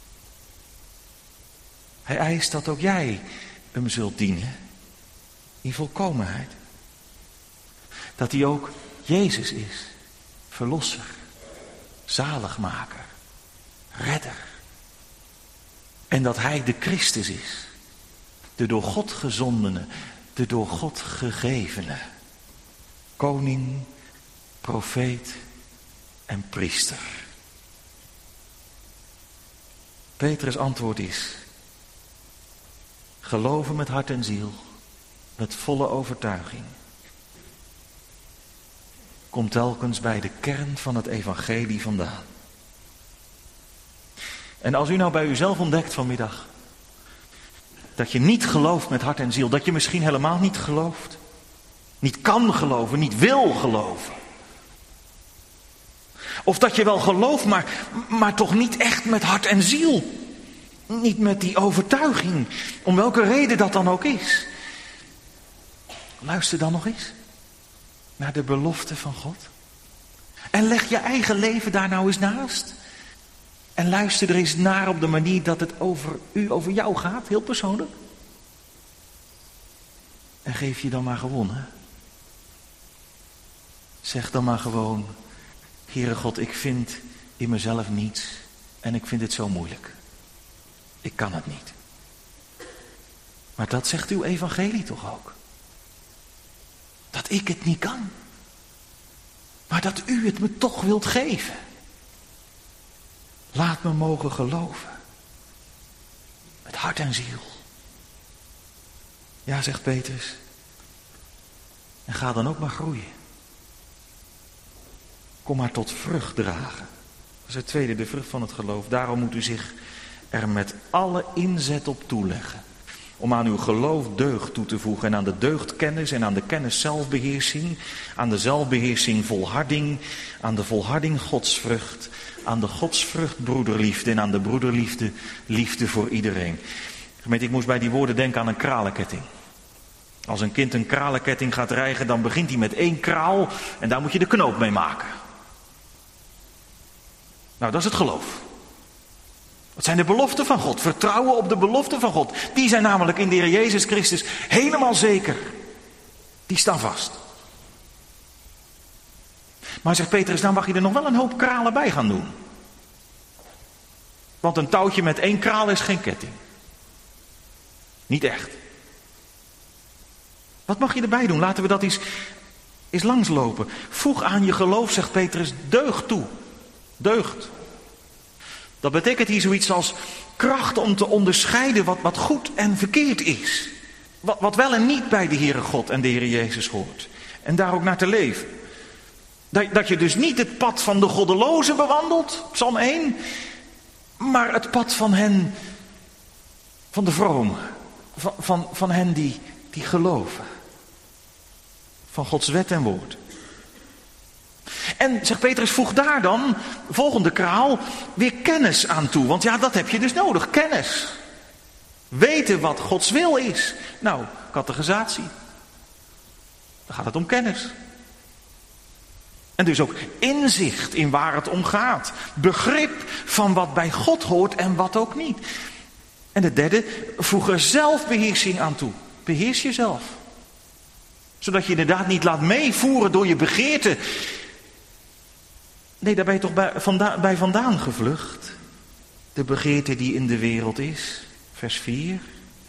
Hij eist dat ook jij hem zult dienen. In volkomenheid. Dat hij ook Jezus is. Verlosser. Zaligmaker. Redder. En dat hij de Christus is. De door God gezondene. De door God gegevene. Koning, profeet en priester. Petrus' antwoord is: geloven met hart en ziel, met volle overtuiging. Komt telkens bij de kern van het evangelie vandaan. En als u nou bij uzelf ontdekt vanmiddag dat je niet gelooft met hart en ziel, dat je misschien helemaal niet gelooft, niet kan geloven, niet wil geloven. Of dat je wel gelooft, maar, maar toch niet echt met hart en ziel. Niet met die overtuiging, om welke reden dat dan ook is. Luister dan nog eens naar de belofte van God. En leg je eigen leven daar nou eens naast. En luister er eens naar op de manier dat het over u, over jou gaat, heel persoonlijk. En geef je dan maar gewonnen. Zeg dan maar gewoon: Heere God, ik vind in mezelf niets en ik vind het zo moeilijk. Ik kan het niet. Maar dat zegt uw evangelie toch ook? Dat ik het niet kan. Maar dat u het me toch wilt geven. Laat me mogen geloven. Met hart en ziel. Ja, zegt Petrus. En ga dan ook maar groeien. Kom maar tot vrucht dragen. Dat is het tweede, de vrucht van het geloof. Daarom moet u zich er met alle inzet op toeleggen. Om aan uw geloof deugd toe te voegen. En aan de deugd kennis. En aan de kennis zelfbeheersing. Aan de zelfbeheersing volharding. Aan de volharding godsvrucht. Aan de godsvrucht broederliefde. En aan de broederliefde liefde voor iedereen. Gemeente, ik moest bij die woorden denken aan een kralenketting. Als een kind een kralenketting gaat rijgen, dan begint hij met één kraal. En daar moet je de knoop mee maken. Nou, dat is het geloof. Dat zijn de beloften van God. Vertrouwen op de beloften van God. Die zijn namelijk in de Heer Jezus Christus helemaal zeker. Die staan vast. Maar zegt Petrus, dan mag je er nog wel een hoop kralen bij gaan doen. Want een touwtje met één kraal is geen ketting. Niet echt. Wat mag je erbij doen? Laten we dat eens, eens langslopen. Voeg aan je geloof, zegt Petrus, deugd toe. Deugd. Dat betekent hier zoiets als kracht om te onderscheiden wat, wat goed en verkeerd is. Wat, wat wel en niet bij de Heere God en de Heere Jezus hoort. En daar ook naar te leven. Dat, dat je dus niet het pad van de goddelozen bewandelt, Psalm één. Maar het pad van hen, van de vromen. Van, van, van hen die, die geloven. Van Gods wet en woord. En, zegt Petrus, voeg daar dan, volgende kraal, weer kennis aan toe. Want ja, dat heb je dus nodig, kennis. Weten wat Gods wil is. Nou, catechisatie. Dan gaat het om kennis. En dus ook inzicht in waar het om gaat. Begrip van wat bij God hoort en wat ook niet. En de derde, voeg er zelfbeheersing aan toe. Beheers jezelf. Zodat je inderdaad niet laat meevoeren door je begeerte. Nee, daar ben je toch bij vandaan, bij vandaan gevlucht. De begeerte die in de wereld is. Vers vier.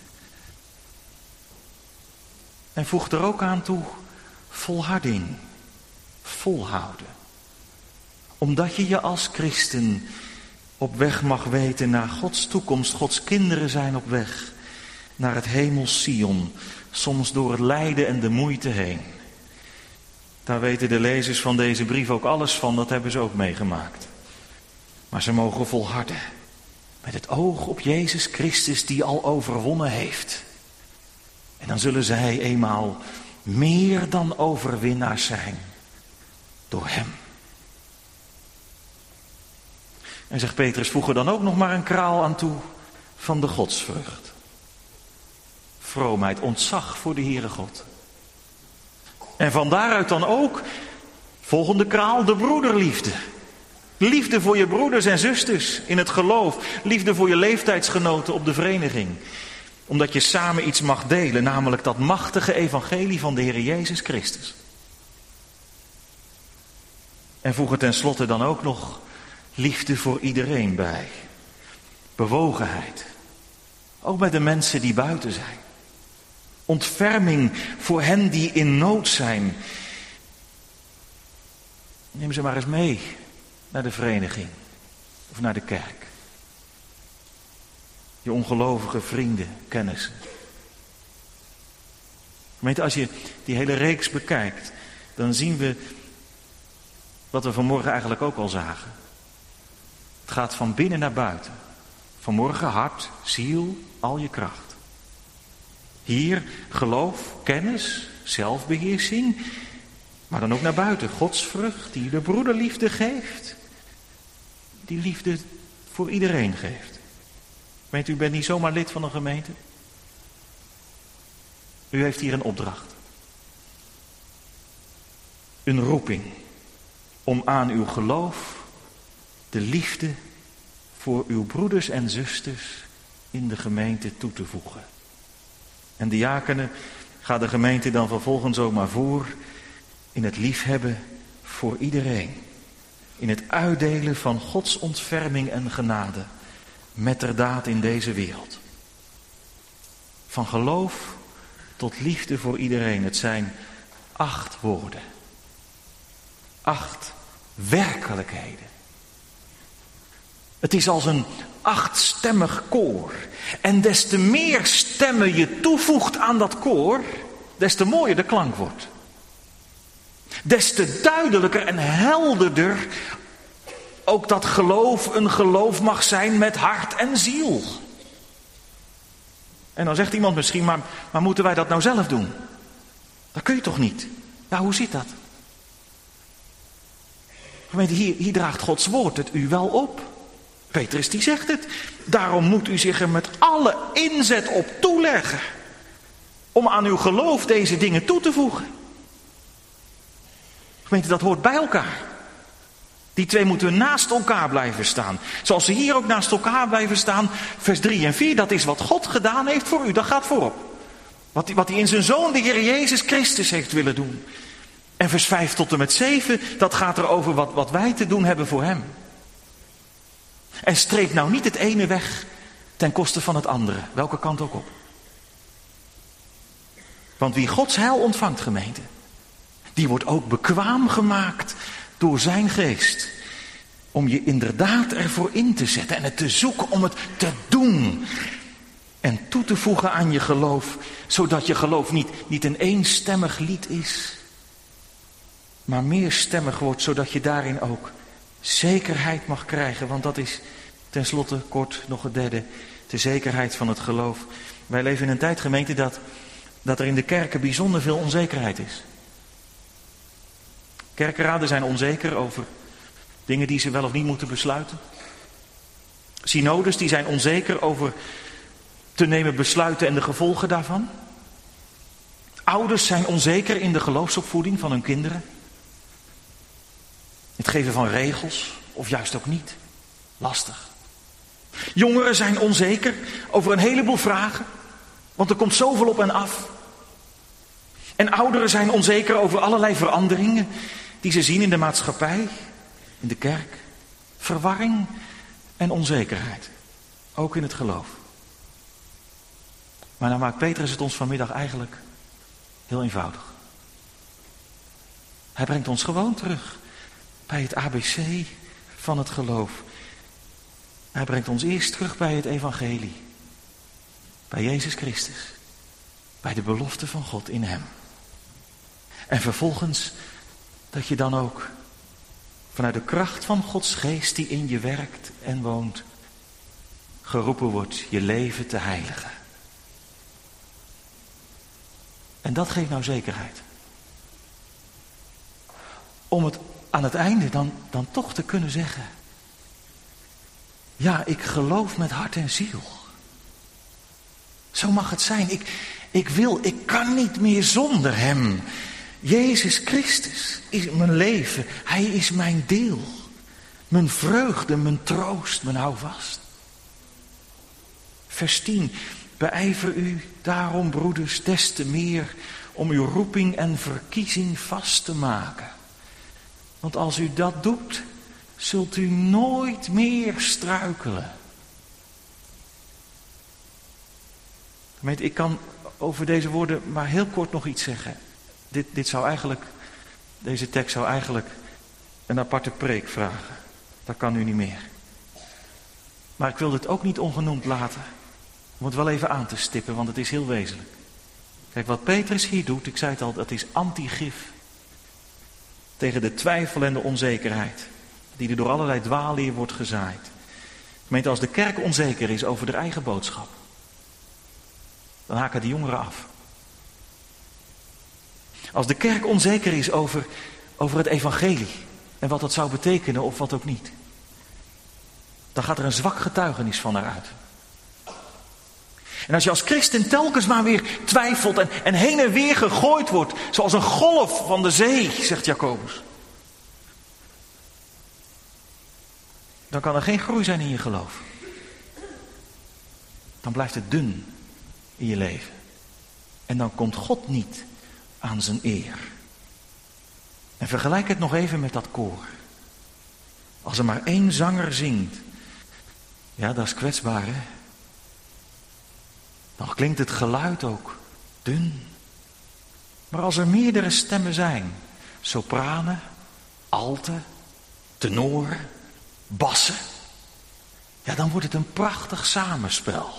En voeg er ook aan toe volharding. Volhouden. Omdat je je als christen op weg mag weten naar Gods toekomst. Gods kinderen zijn op weg naar het hemels Sion. Soms door het lijden en de moeite heen. Daar weten de lezers van deze brief ook alles van. Dat hebben ze ook meegemaakt. Maar ze mogen volharden. Met het oog op Jezus Christus die al overwonnen heeft. En dan zullen zij eenmaal meer dan overwinnaars zijn. Door hem. En zegt Petrus, voeg er dan ook nog maar een kraal aan toe van de godsvrucht. Vroomheid, ontzag voor de Heere God. En van daaruit dan ook, volgende kraal, de broederliefde. Liefde voor je broeders en zusters in het geloof. Liefde voor je leeftijdsgenoten op de vereniging. Omdat je samen iets mag delen, namelijk dat machtige evangelie van de Heer Jezus Christus. En voeg er tenslotte dan ook nog liefde voor iedereen bij. Bewogenheid. Ook bij de mensen die buiten zijn. Ontferming voor hen die in nood zijn. Neem ze maar eens mee naar de vereniging of naar de kerk. Je ongelovige vrienden, kennissen. Gemeente, als je die hele reeks bekijkt, dan zien we wat we vanmorgen eigenlijk ook al zagen. Het gaat van binnen naar buiten. Vanmorgen hart, ziel, al je kracht. Hier geloof, kennis, zelfbeheersing. Maar dan ook naar buiten. Godsvrucht die de broederliefde geeft. Die liefde voor iedereen geeft. Weet u, u bent niet zomaar lid van een gemeente. U heeft hier een opdracht. Een roeping. Om aan uw geloof de liefde voor uw broeders en zusters in de gemeente toe te voegen. En diakenen, ga de gemeente dan vervolgens ook maar voor in het liefhebben voor iedereen. In het uitdelen van Gods ontferming en genade metterdaad in deze wereld. Van geloof tot liefde voor iedereen. Het zijn acht woorden. Acht werkelijkheden. Het is als een achtstemmig koor. En des te meer stemmen je toevoegt aan dat koor, des te mooier de klank wordt. Des te duidelijker en helderder ook dat geloof een geloof mag zijn met hart en ziel. En dan zegt iemand misschien, maar, maar moeten wij dat nou zelf doen? Dat kun je toch niet? Ja, hoe zit dat? Gemeente, hier, hier draagt Gods woord het u wel op. Petrus die zegt het. Daarom moet u zich er met alle inzet op toeleggen. Om aan uw geloof deze dingen toe te voegen. Gemeente, dat hoort bij elkaar. Die twee moeten naast elkaar blijven staan. Zoals ze hier ook naast elkaar blijven staan. Vers drie en vier, dat is wat God gedaan heeft voor u. Dat gaat voorop. Wat, wat hij in zijn Zoon, de Heer Jezus Christus, heeft willen doen. En vers vijf tot en met zeven, dat gaat er over wat, wat wij te doen hebben voor hem. En streep nou niet het ene weg ten koste van het andere. Welke kant ook op. Want wie Gods heil ontvangt, gemeente, die wordt ook bekwaam gemaakt door zijn geest. Om je inderdaad ervoor in te zetten en het te zoeken om het te doen. En toe te voegen aan je geloof, zodat je geloof niet, niet een eenstemmig lied is, maar meerstemmig wordt, zodat je daarin ook zekerheid mag krijgen. Want dat is tenslotte kort nog het derde, de zekerheid van het geloof. Wij leven in een tijd, gemeente, dat, dat er in de kerken bijzonder veel onzekerheid is. Kerkenraden zijn onzeker over dingen die ze wel of niet moeten besluiten. Synodes die zijn onzeker over te nemen besluiten en de gevolgen daarvan. Ouders zijn onzeker in de geloofsopvoeding van hun kinderen. Het geven van regels, of juist ook niet. Lastig. Jongeren zijn onzeker over een heleboel vragen, want er komt zoveel op en af. En ouderen zijn onzeker over allerlei veranderingen die ze zien in de maatschappij, in de kerk. Verwarring en onzekerheid, ook in het geloof. Maar nou maakt Petrus het ons vanmiddag eigenlijk heel eenvoudig. Hij brengt ons gewoon terug bij het A B C van het geloof. Hij brengt ons eerst terug bij het evangelie. Bij Jezus Christus. Bij de belofte van God in hem. En vervolgens dat je dan ook vanuit de kracht van Gods geest die in je werkt en woont, geroepen wordt je leven te heiligen. En dat geeft nou zekerheid. Om het aan het einde dan, dan toch te kunnen zeggen: ja, ik geloof met hart en ziel. Zo mag het zijn. Ik, ik wil, ik kan niet meer zonder hem. Jezus Christus is mijn leven. Hij is mijn deel. Mijn vreugde, mijn troost, mijn houvast. Vers tien. Beijver u daarom, broeders, des te meer om uw roeping en verkiezing vast te maken. Want als u dat doet, zult u nooit meer struikelen. Gemeente, ik kan over deze woorden maar heel kort nog iets zeggen. Dit, dit zou eigenlijk, deze tekst zou eigenlijk een aparte preek vragen. Dat kan nu niet meer. Maar ik wil dit ook niet ongenoemd laten. Om het wel even aan te stippen, want het is heel wezenlijk. Kijk, wat Petrus hier doet, ik zei het al, dat is antigif. Tegen de twijfel en de onzekerheid. Die er door allerlei dwaalleer wordt gezaaid. Gemeente, als de kerk onzeker is over haar eigen boodschap, dan haken die jongeren af. Als de kerk onzeker is over, over het evangelie en wat dat zou betekenen of wat ook niet, dan gaat er een zwak getuigenis van haar uit. En als je als christen telkens maar weer twijfelt en, en heen en weer gegooid wordt, zoals een golf van de zee, zegt Jacobus, dan kan er geen groei zijn in je geloof. Dan blijft het dun in je leven. En dan komt God niet aan zijn eer. En vergelijk het nog even met dat koor. Als er maar één zanger zingt, ja, dat is kwetsbaar, hè? Dan klinkt het geluid ook dun. Maar als er meerdere stemmen zijn, sopranen, alten, tenoren, bassen, ja, dan wordt het een prachtig samenspel.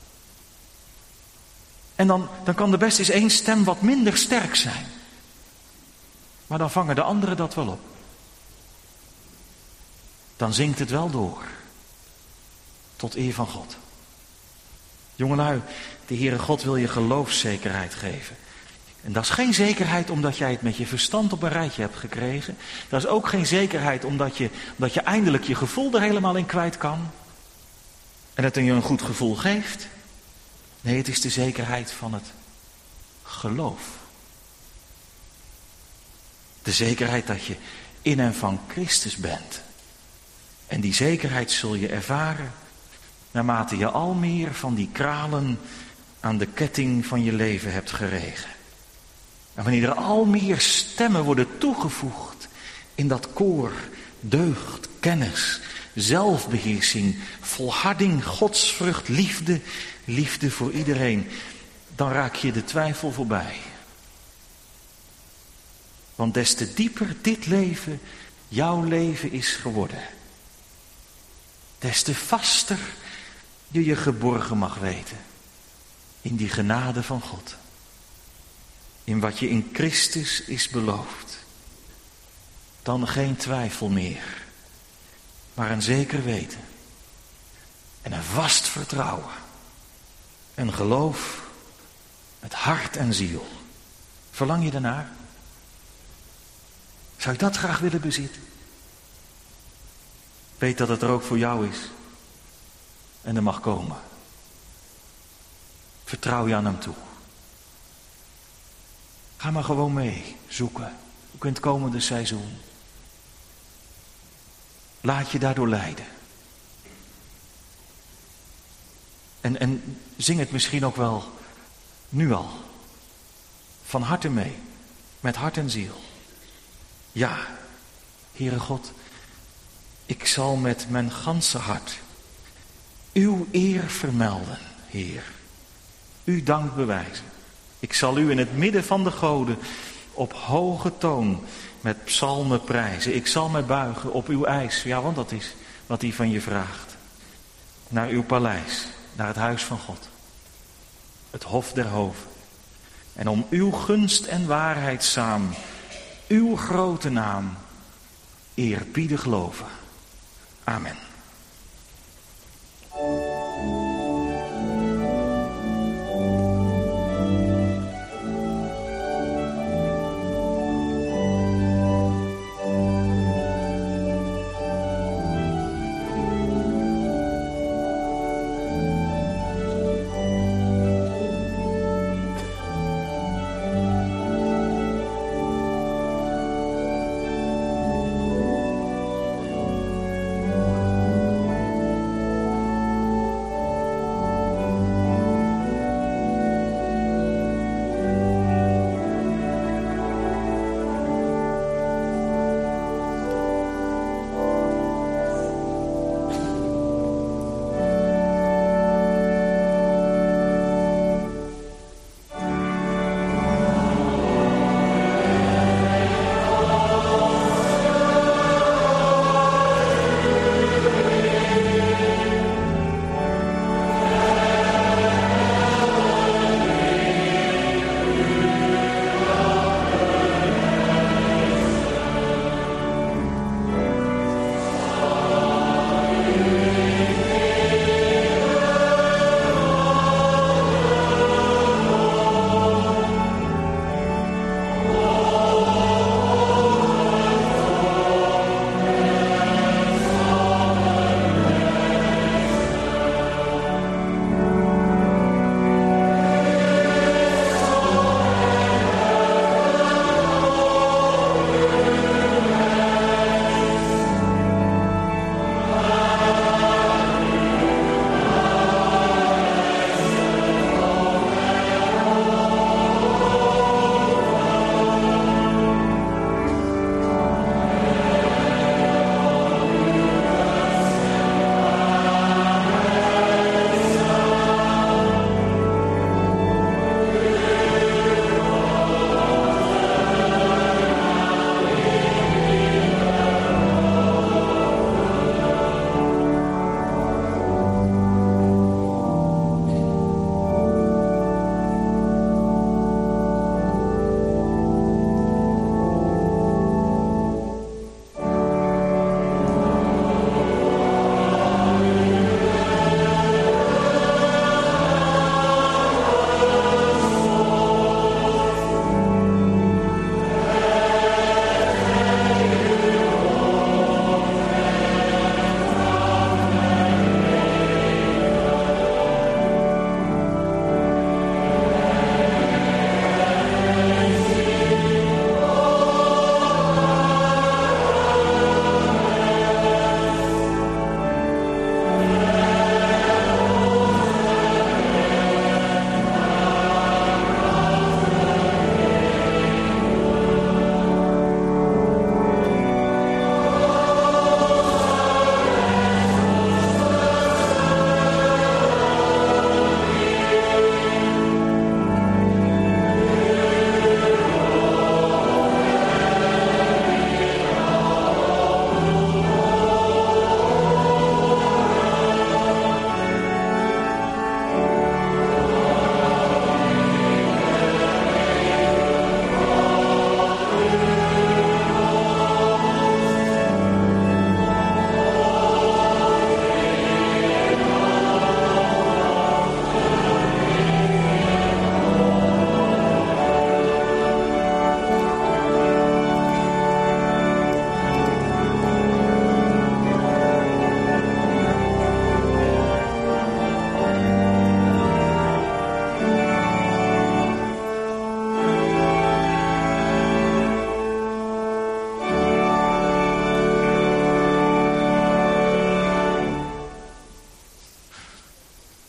En dan, dan kan er best eens één stem wat minder sterk zijn. Maar dan vangen de anderen dat wel op. Dan zingt het wel door. Tot eer van God. Jongelui, de Heere God wil je geloofszekerheid geven. En dat is geen zekerheid omdat jij het met je verstand op een rijtje hebt gekregen. Dat is ook geen zekerheid omdat je, omdat je eindelijk je gevoel er helemaal in kwijt kan. En dat het je een goed gevoel geeft. Nee, het is de zekerheid van het geloof. De zekerheid dat je in en van Christus bent. En die zekerheid zul je ervaren naarmate je al meer van die kralen aan de ketting van je leven hebt geregen. En wanneer er al meer stemmen worden toegevoegd in dat koor, deugd, kennis, zelfbeheersing, volharding, godsvrucht, liefde, liefde voor iedereen, dan raak je de twijfel voorbij. Want des te dieper dit leven jouw leven is geworden, des te vaster je je geborgen mag weten in die genade van God. In wat je in Christus is beloofd. Dan geen twijfel meer, maar een zeker weten. En een vast vertrouwen. Een geloof met hart en ziel. Verlang je daarnaar? Zou je dat graag willen bezitten? Weet dat het er ook voor jou is. En er mag komen. Vertrouw je aan hem toe. Ga maar gewoon mee zoeken. Ook in het komende seizoen. Laat je daardoor leiden. En, en zing het misschien ook wel nu al. Van harte mee. Met hart en ziel. Ja, Heere God. Ik zal met mijn ganse hart uw eer vermelden, Heer. U dank bewijzen. Ik zal u in het midden van de goden op hoge toon met psalmen prijzen. Ik zal mij buigen op uw eis. Ja, want dat is wat hij van je vraagt. Naar uw paleis, naar het huis van God. Het hof der hoven. En om uw gunst en waarheid samen, uw grote naam, eerbiedig loven. Amen.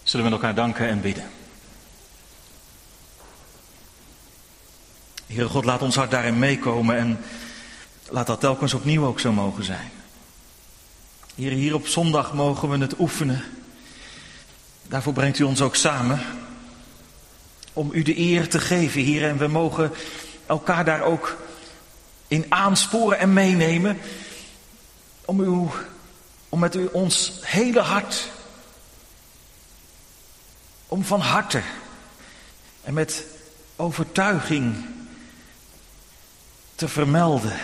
Zullen we elkaar danken en bidden. Heere God, laat ons hart daarin meekomen en laat dat telkens opnieuw ook zo mogen zijn. Heere, hier op zondag mogen we het oefenen. Daarvoor brengt u ons ook samen. Om u de eer te geven, Heere. En we mogen elkaar daar ook in aansporen en meenemen. Om, u, om met u ons hele hart, om van harte en met overtuiging te vermelden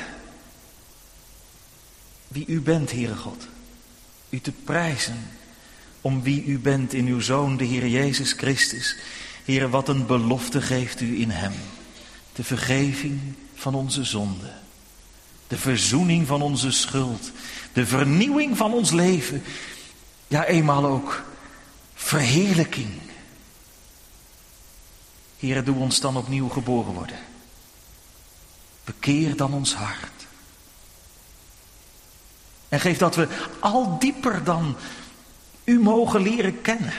wie u bent, Heere God. U te prijzen om wie u bent in uw Zoon, de Heer Jezus Christus. Heere, wat een belofte geeft u in hem. De vergeving van onze zonden. De verzoening van onze schuld. De vernieuwing van ons leven. Ja, eenmaal ook verheerlijking. Heere, doe ons dan opnieuw geboren worden. Bekeer dan ons hart. En geef dat we al dieper dan u mogen leren kennen.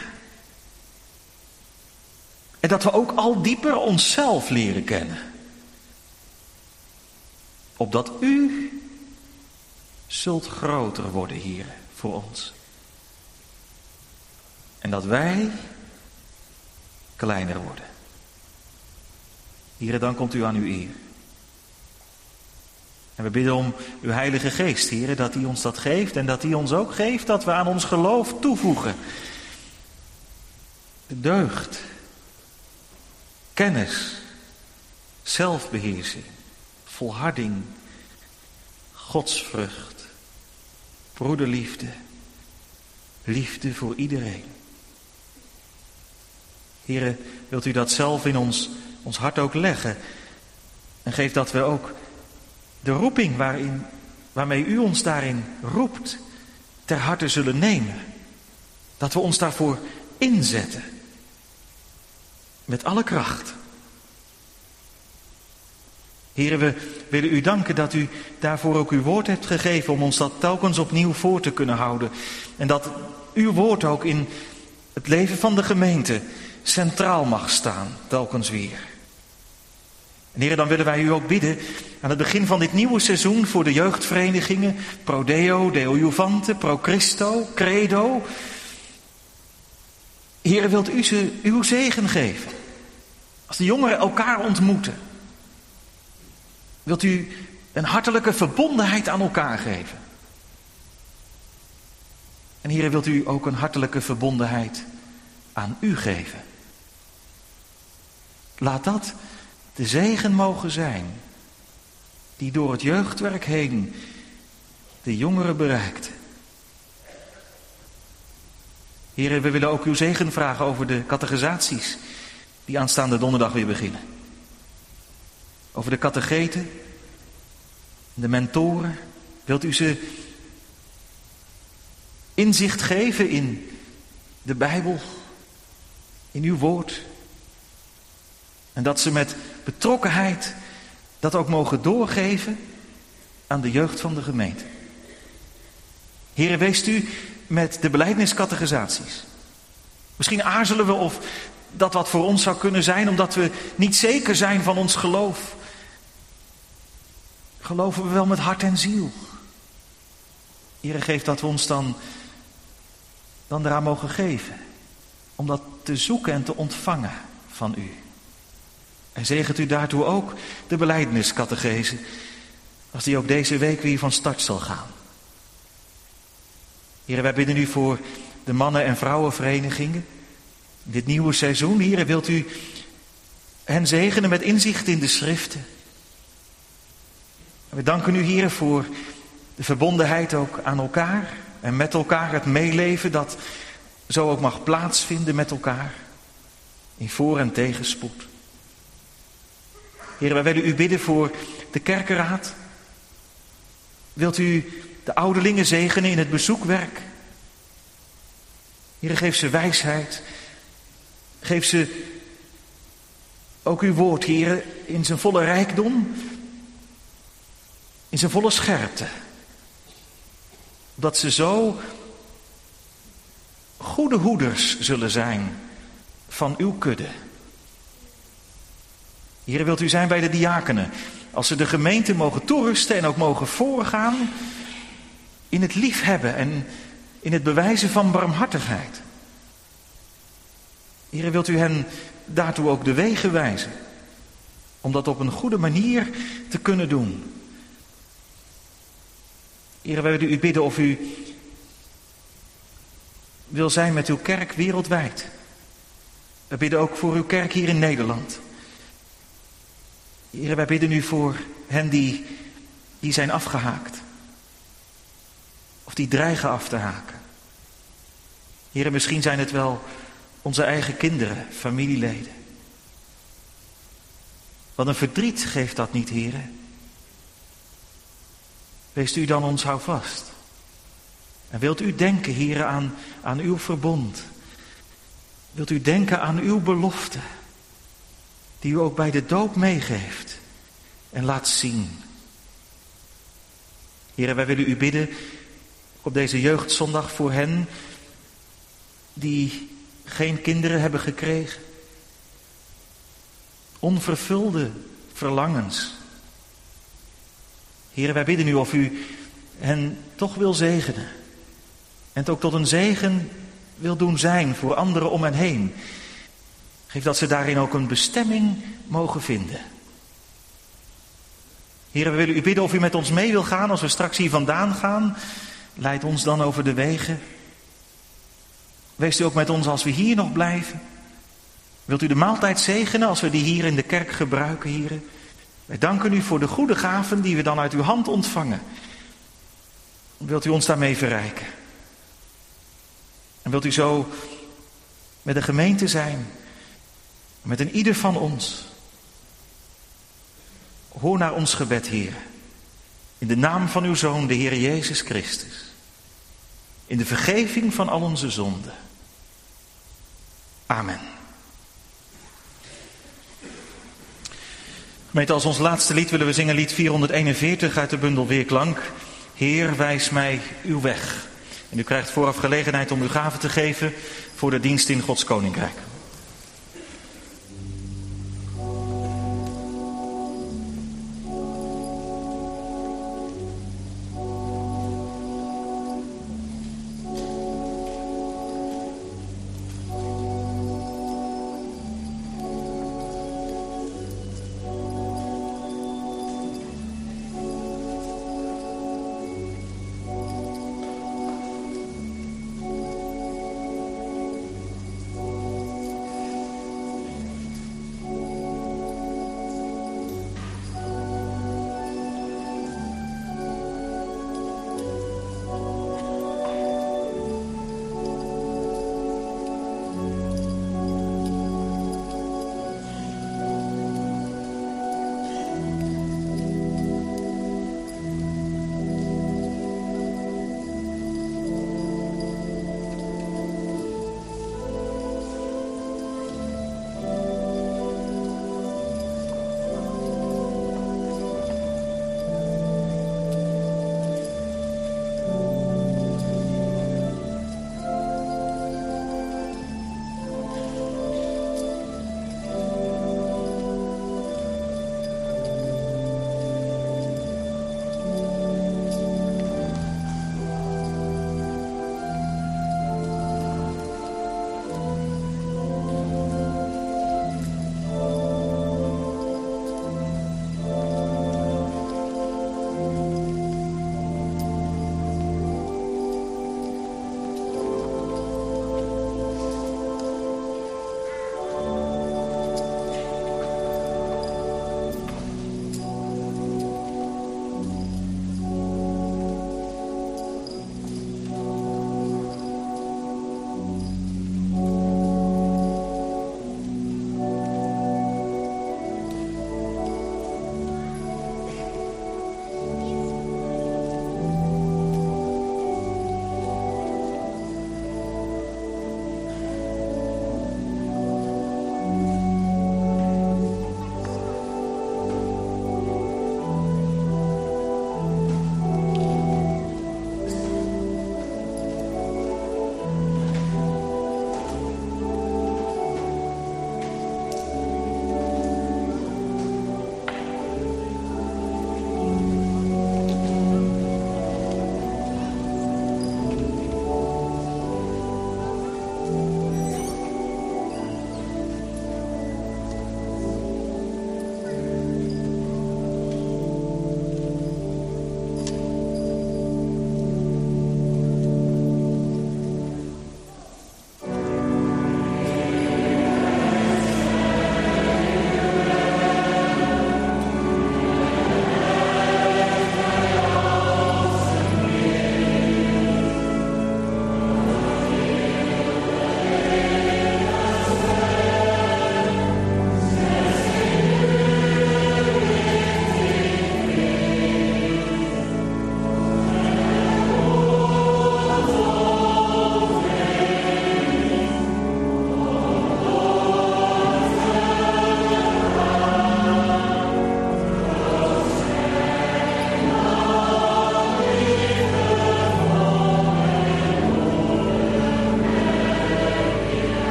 En dat we ook al dieper onszelf leren kennen. Opdat u zult groter worden, Heer, voor ons. En dat wij kleiner worden. Heer, dan komt u aan uw eer. En we bidden om uw Heilige Geest, Heer, dat hij ons dat geeft. En dat hij ons ook geeft dat we aan ons geloof toevoegen. De deugd. Kennis. Zelfbeheersing. Volharding. Godsvrucht. Broederliefde. Liefde voor iedereen. Heer, wilt u dat zelf in ons, ons hart ook leggen. En geef dat we ook de roeping waarin, waarmee u ons daarin roept, ter harte zullen nemen. Dat we ons daarvoor inzetten. Met alle kracht. Heren, we willen u danken dat u daarvoor ook uw woord hebt gegeven om ons dat telkens opnieuw voor te kunnen houden. En dat uw woord ook in het leven van de gemeente centraal mag staan, telkens weer. En heren, dan willen wij u ook bidden aan het begin van dit nieuwe seizoen voor de jeugdverenigingen, Pro Deo, Deo Juvante, Pro Christo, Credo. Heren, wilt u ze uw zegen geven? Als de jongeren elkaar ontmoeten, wilt u een hartelijke verbondenheid aan elkaar geven? En heren, wilt u ook een hartelijke verbondenheid aan u geven? Laat dat de zegen mogen zijn die door het jeugdwerk heen de jongeren bereikt. Heren, we willen ook uw zegen vragen over de catechisaties die aanstaande donderdag weer beginnen. Over de catecheten, de mentoren. Wilt u ze inzicht geven in de Bijbel, in uw woord? En dat ze met betrokkenheid dat ook mogen doorgeven aan de jeugd van de gemeente. Heren, weest u met de belijdeniscatechisaties. Misschien aarzelen we of dat wat voor ons zou kunnen zijn, omdat we niet zeker zijn van ons geloof. Geloven we wel met hart en ziel. Heren, geef dat we ons dan, dan eraan mogen geven. Om dat te zoeken en te ontvangen van u. En zegent u daartoe ook de belijdeniscatechese, als die ook deze week weer van start zal gaan. Heren, wij bidden u voor de mannen- en vrouwenverenigingen. In dit nieuwe seizoen, heren, wilt u hen zegenen met inzicht in de schriften. En we danken u, heren, voor de verbondenheid ook aan elkaar. En met elkaar het meeleven dat zo ook mag plaatsvinden met elkaar. In voor- en tegenspoed. Heren, wij willen u bidden voor de kerkenraad. Wilt u de ouderlingen zegenen in het bezoekwerk? Heren, geef ze wijsheid. Geef ze ook uw woord, heren, in zijn volle rijkdom. In zijn volle scherpte. Dat ze zo goede hoeders zullen zijn van uw kudde. Heere, wilt u zijn bij de diakenen, als ze de gemeente mogen toerusten en ook mogen voorgaan in het liefhebben en in het bewijzen van barmhartigheid. Heere, wilt u hen daartoe ook de wegen wijzen, om dat op een goede manier te kunnen doen. Heere, wij willen u bidden of u wil zijn met uw kerk wereldwijd. We bidden ook voor uw kerk hier in Nederland. Heere, wij bidden u voor hen die, die zijn afgehaakt. Of die dreigen af te haken. Heere, misschien zijn het wel onze eigen kinderen, familieleden. Wat een verdriet geeft dat niet, Heere. Wees u dan ons houvast. En wilt u denken, Heere, aan, aan uw verbond. Wilt u denken aan uw belofte, die u ook bij de doop meegeeft en laat zien. Heere, wij willen u bidden op deze jeugdzondag voor hen die geen kinderen hebben gekregen. Onvervulde verlangens. Heere, wij bidden u of u hen toch wil zegenen. En het ook tot een zegen wil doen zijn voor anderen om hen heen. Geef dat ze daarin ook een bestemming mogen vinden. Heere, we willen u bidden of u met ons mee wil gaan als we straks hier vandaan gaan. Leid ons dan over de wegen. Wees u ook met ons als we hier nog blijven. Wilt u de maaltijd zegenen als we die hier in de kerk gebruiken, Heere? Wij danken u voor de goede gaven die we dan uit uw hand ontvangen. Wilt u ons daarmee verrijken? En wilt u zo met de gemeente zijn, met een ieder van ons. Hoor naar ons gebed, Heer. In de naam van uw Zoon, de Heer Jezus Christus. In de vergeving van al onze zonden. Amen. Gemeente, als ons laatste lied willen we zingen lied vierhonderdeenenveertig uit de bundel Weerklank. Heer, wijs mij uw weg. En u krijgt vooraf gelegenheid om uw gaven te geven voor de dienst in Gods Koninkrijk.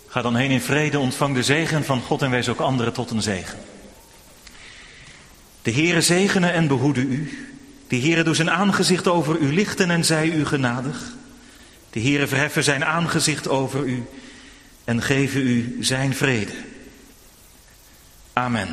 Ga dan heen in vrede, ontvang de zegen van God en wees ook anderen tot een zegen. De Heere zegene en behoede u. De Heere doe zijn aangezicht over u lichten en zij u genadig. De Heere verheffen zijn aangezicht over u en geven u zijn vrede. Amen.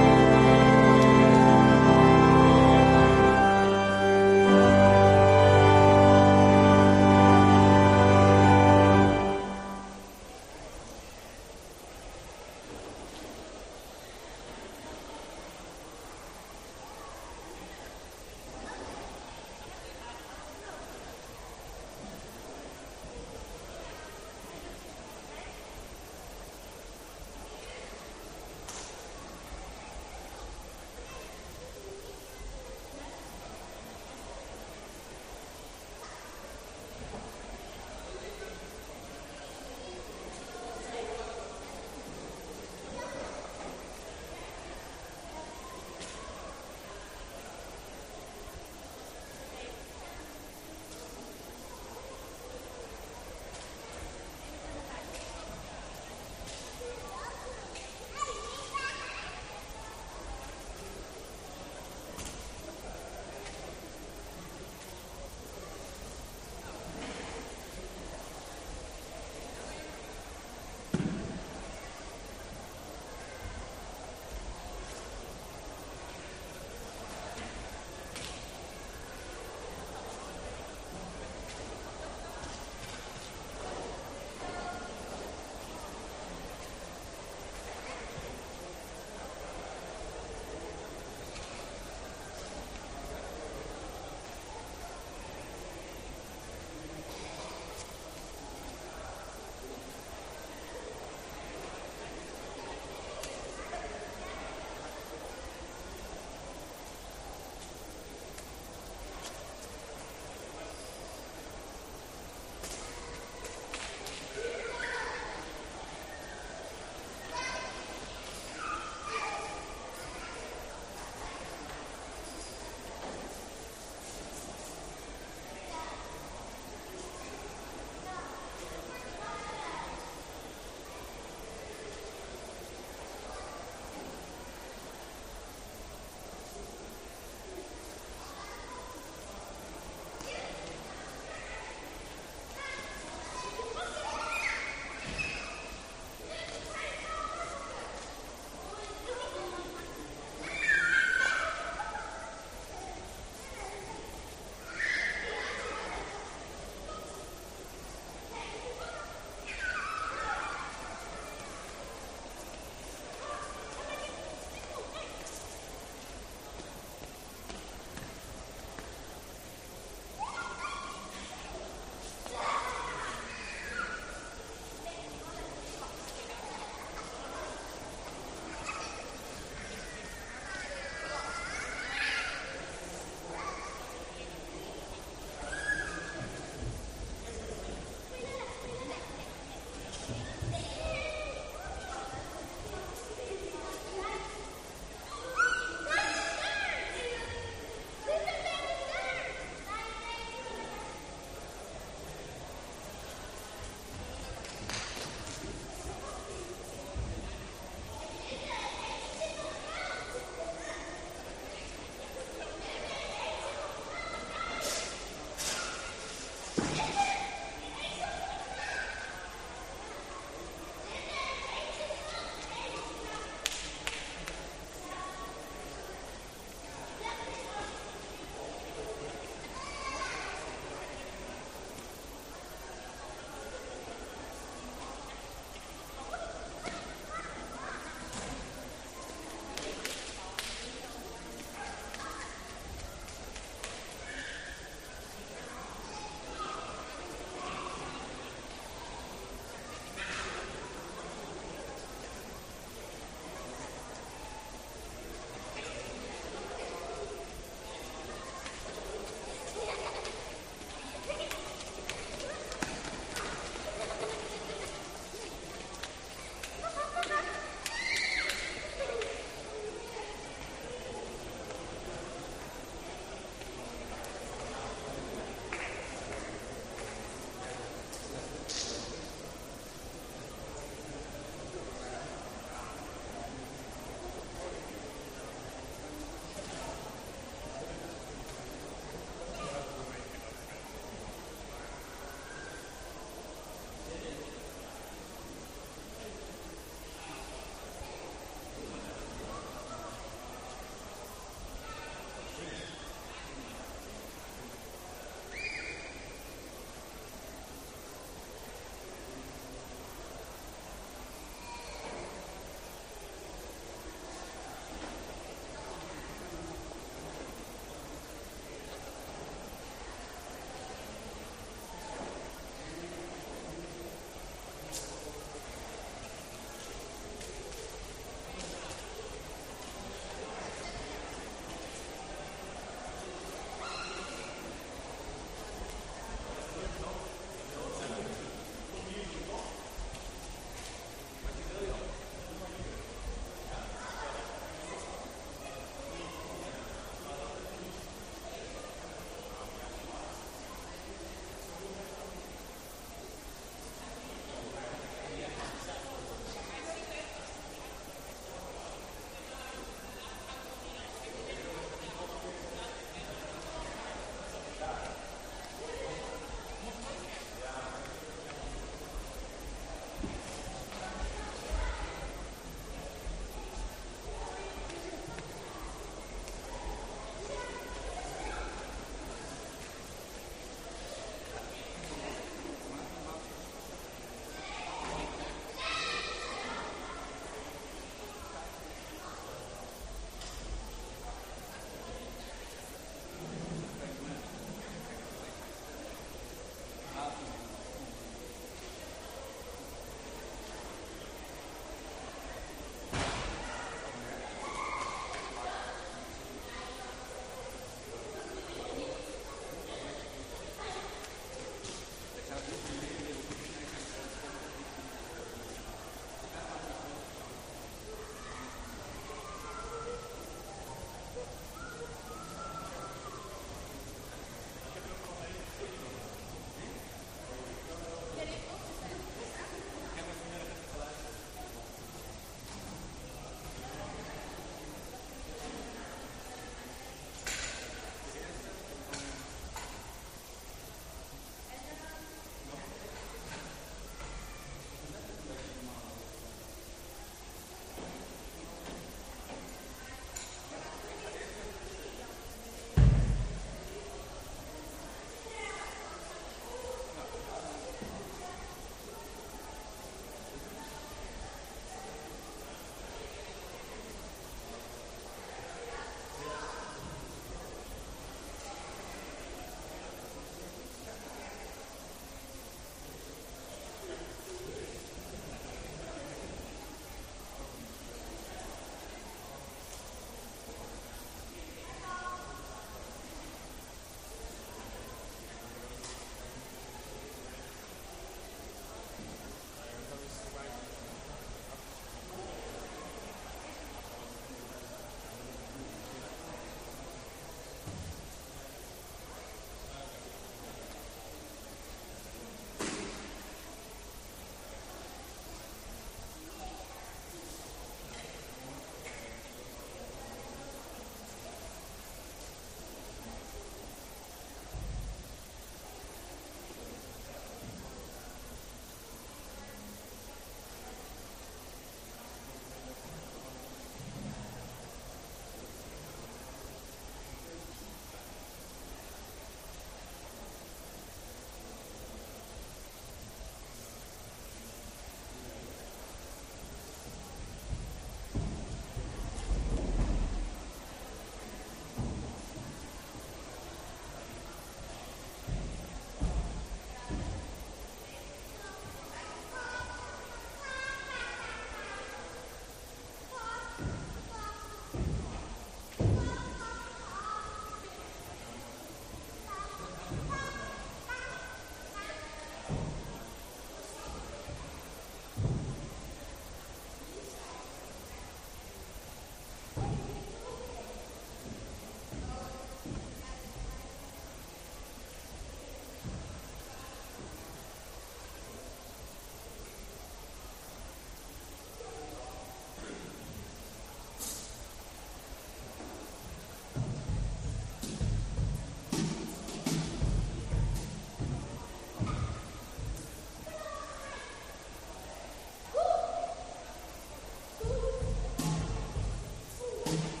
Amen.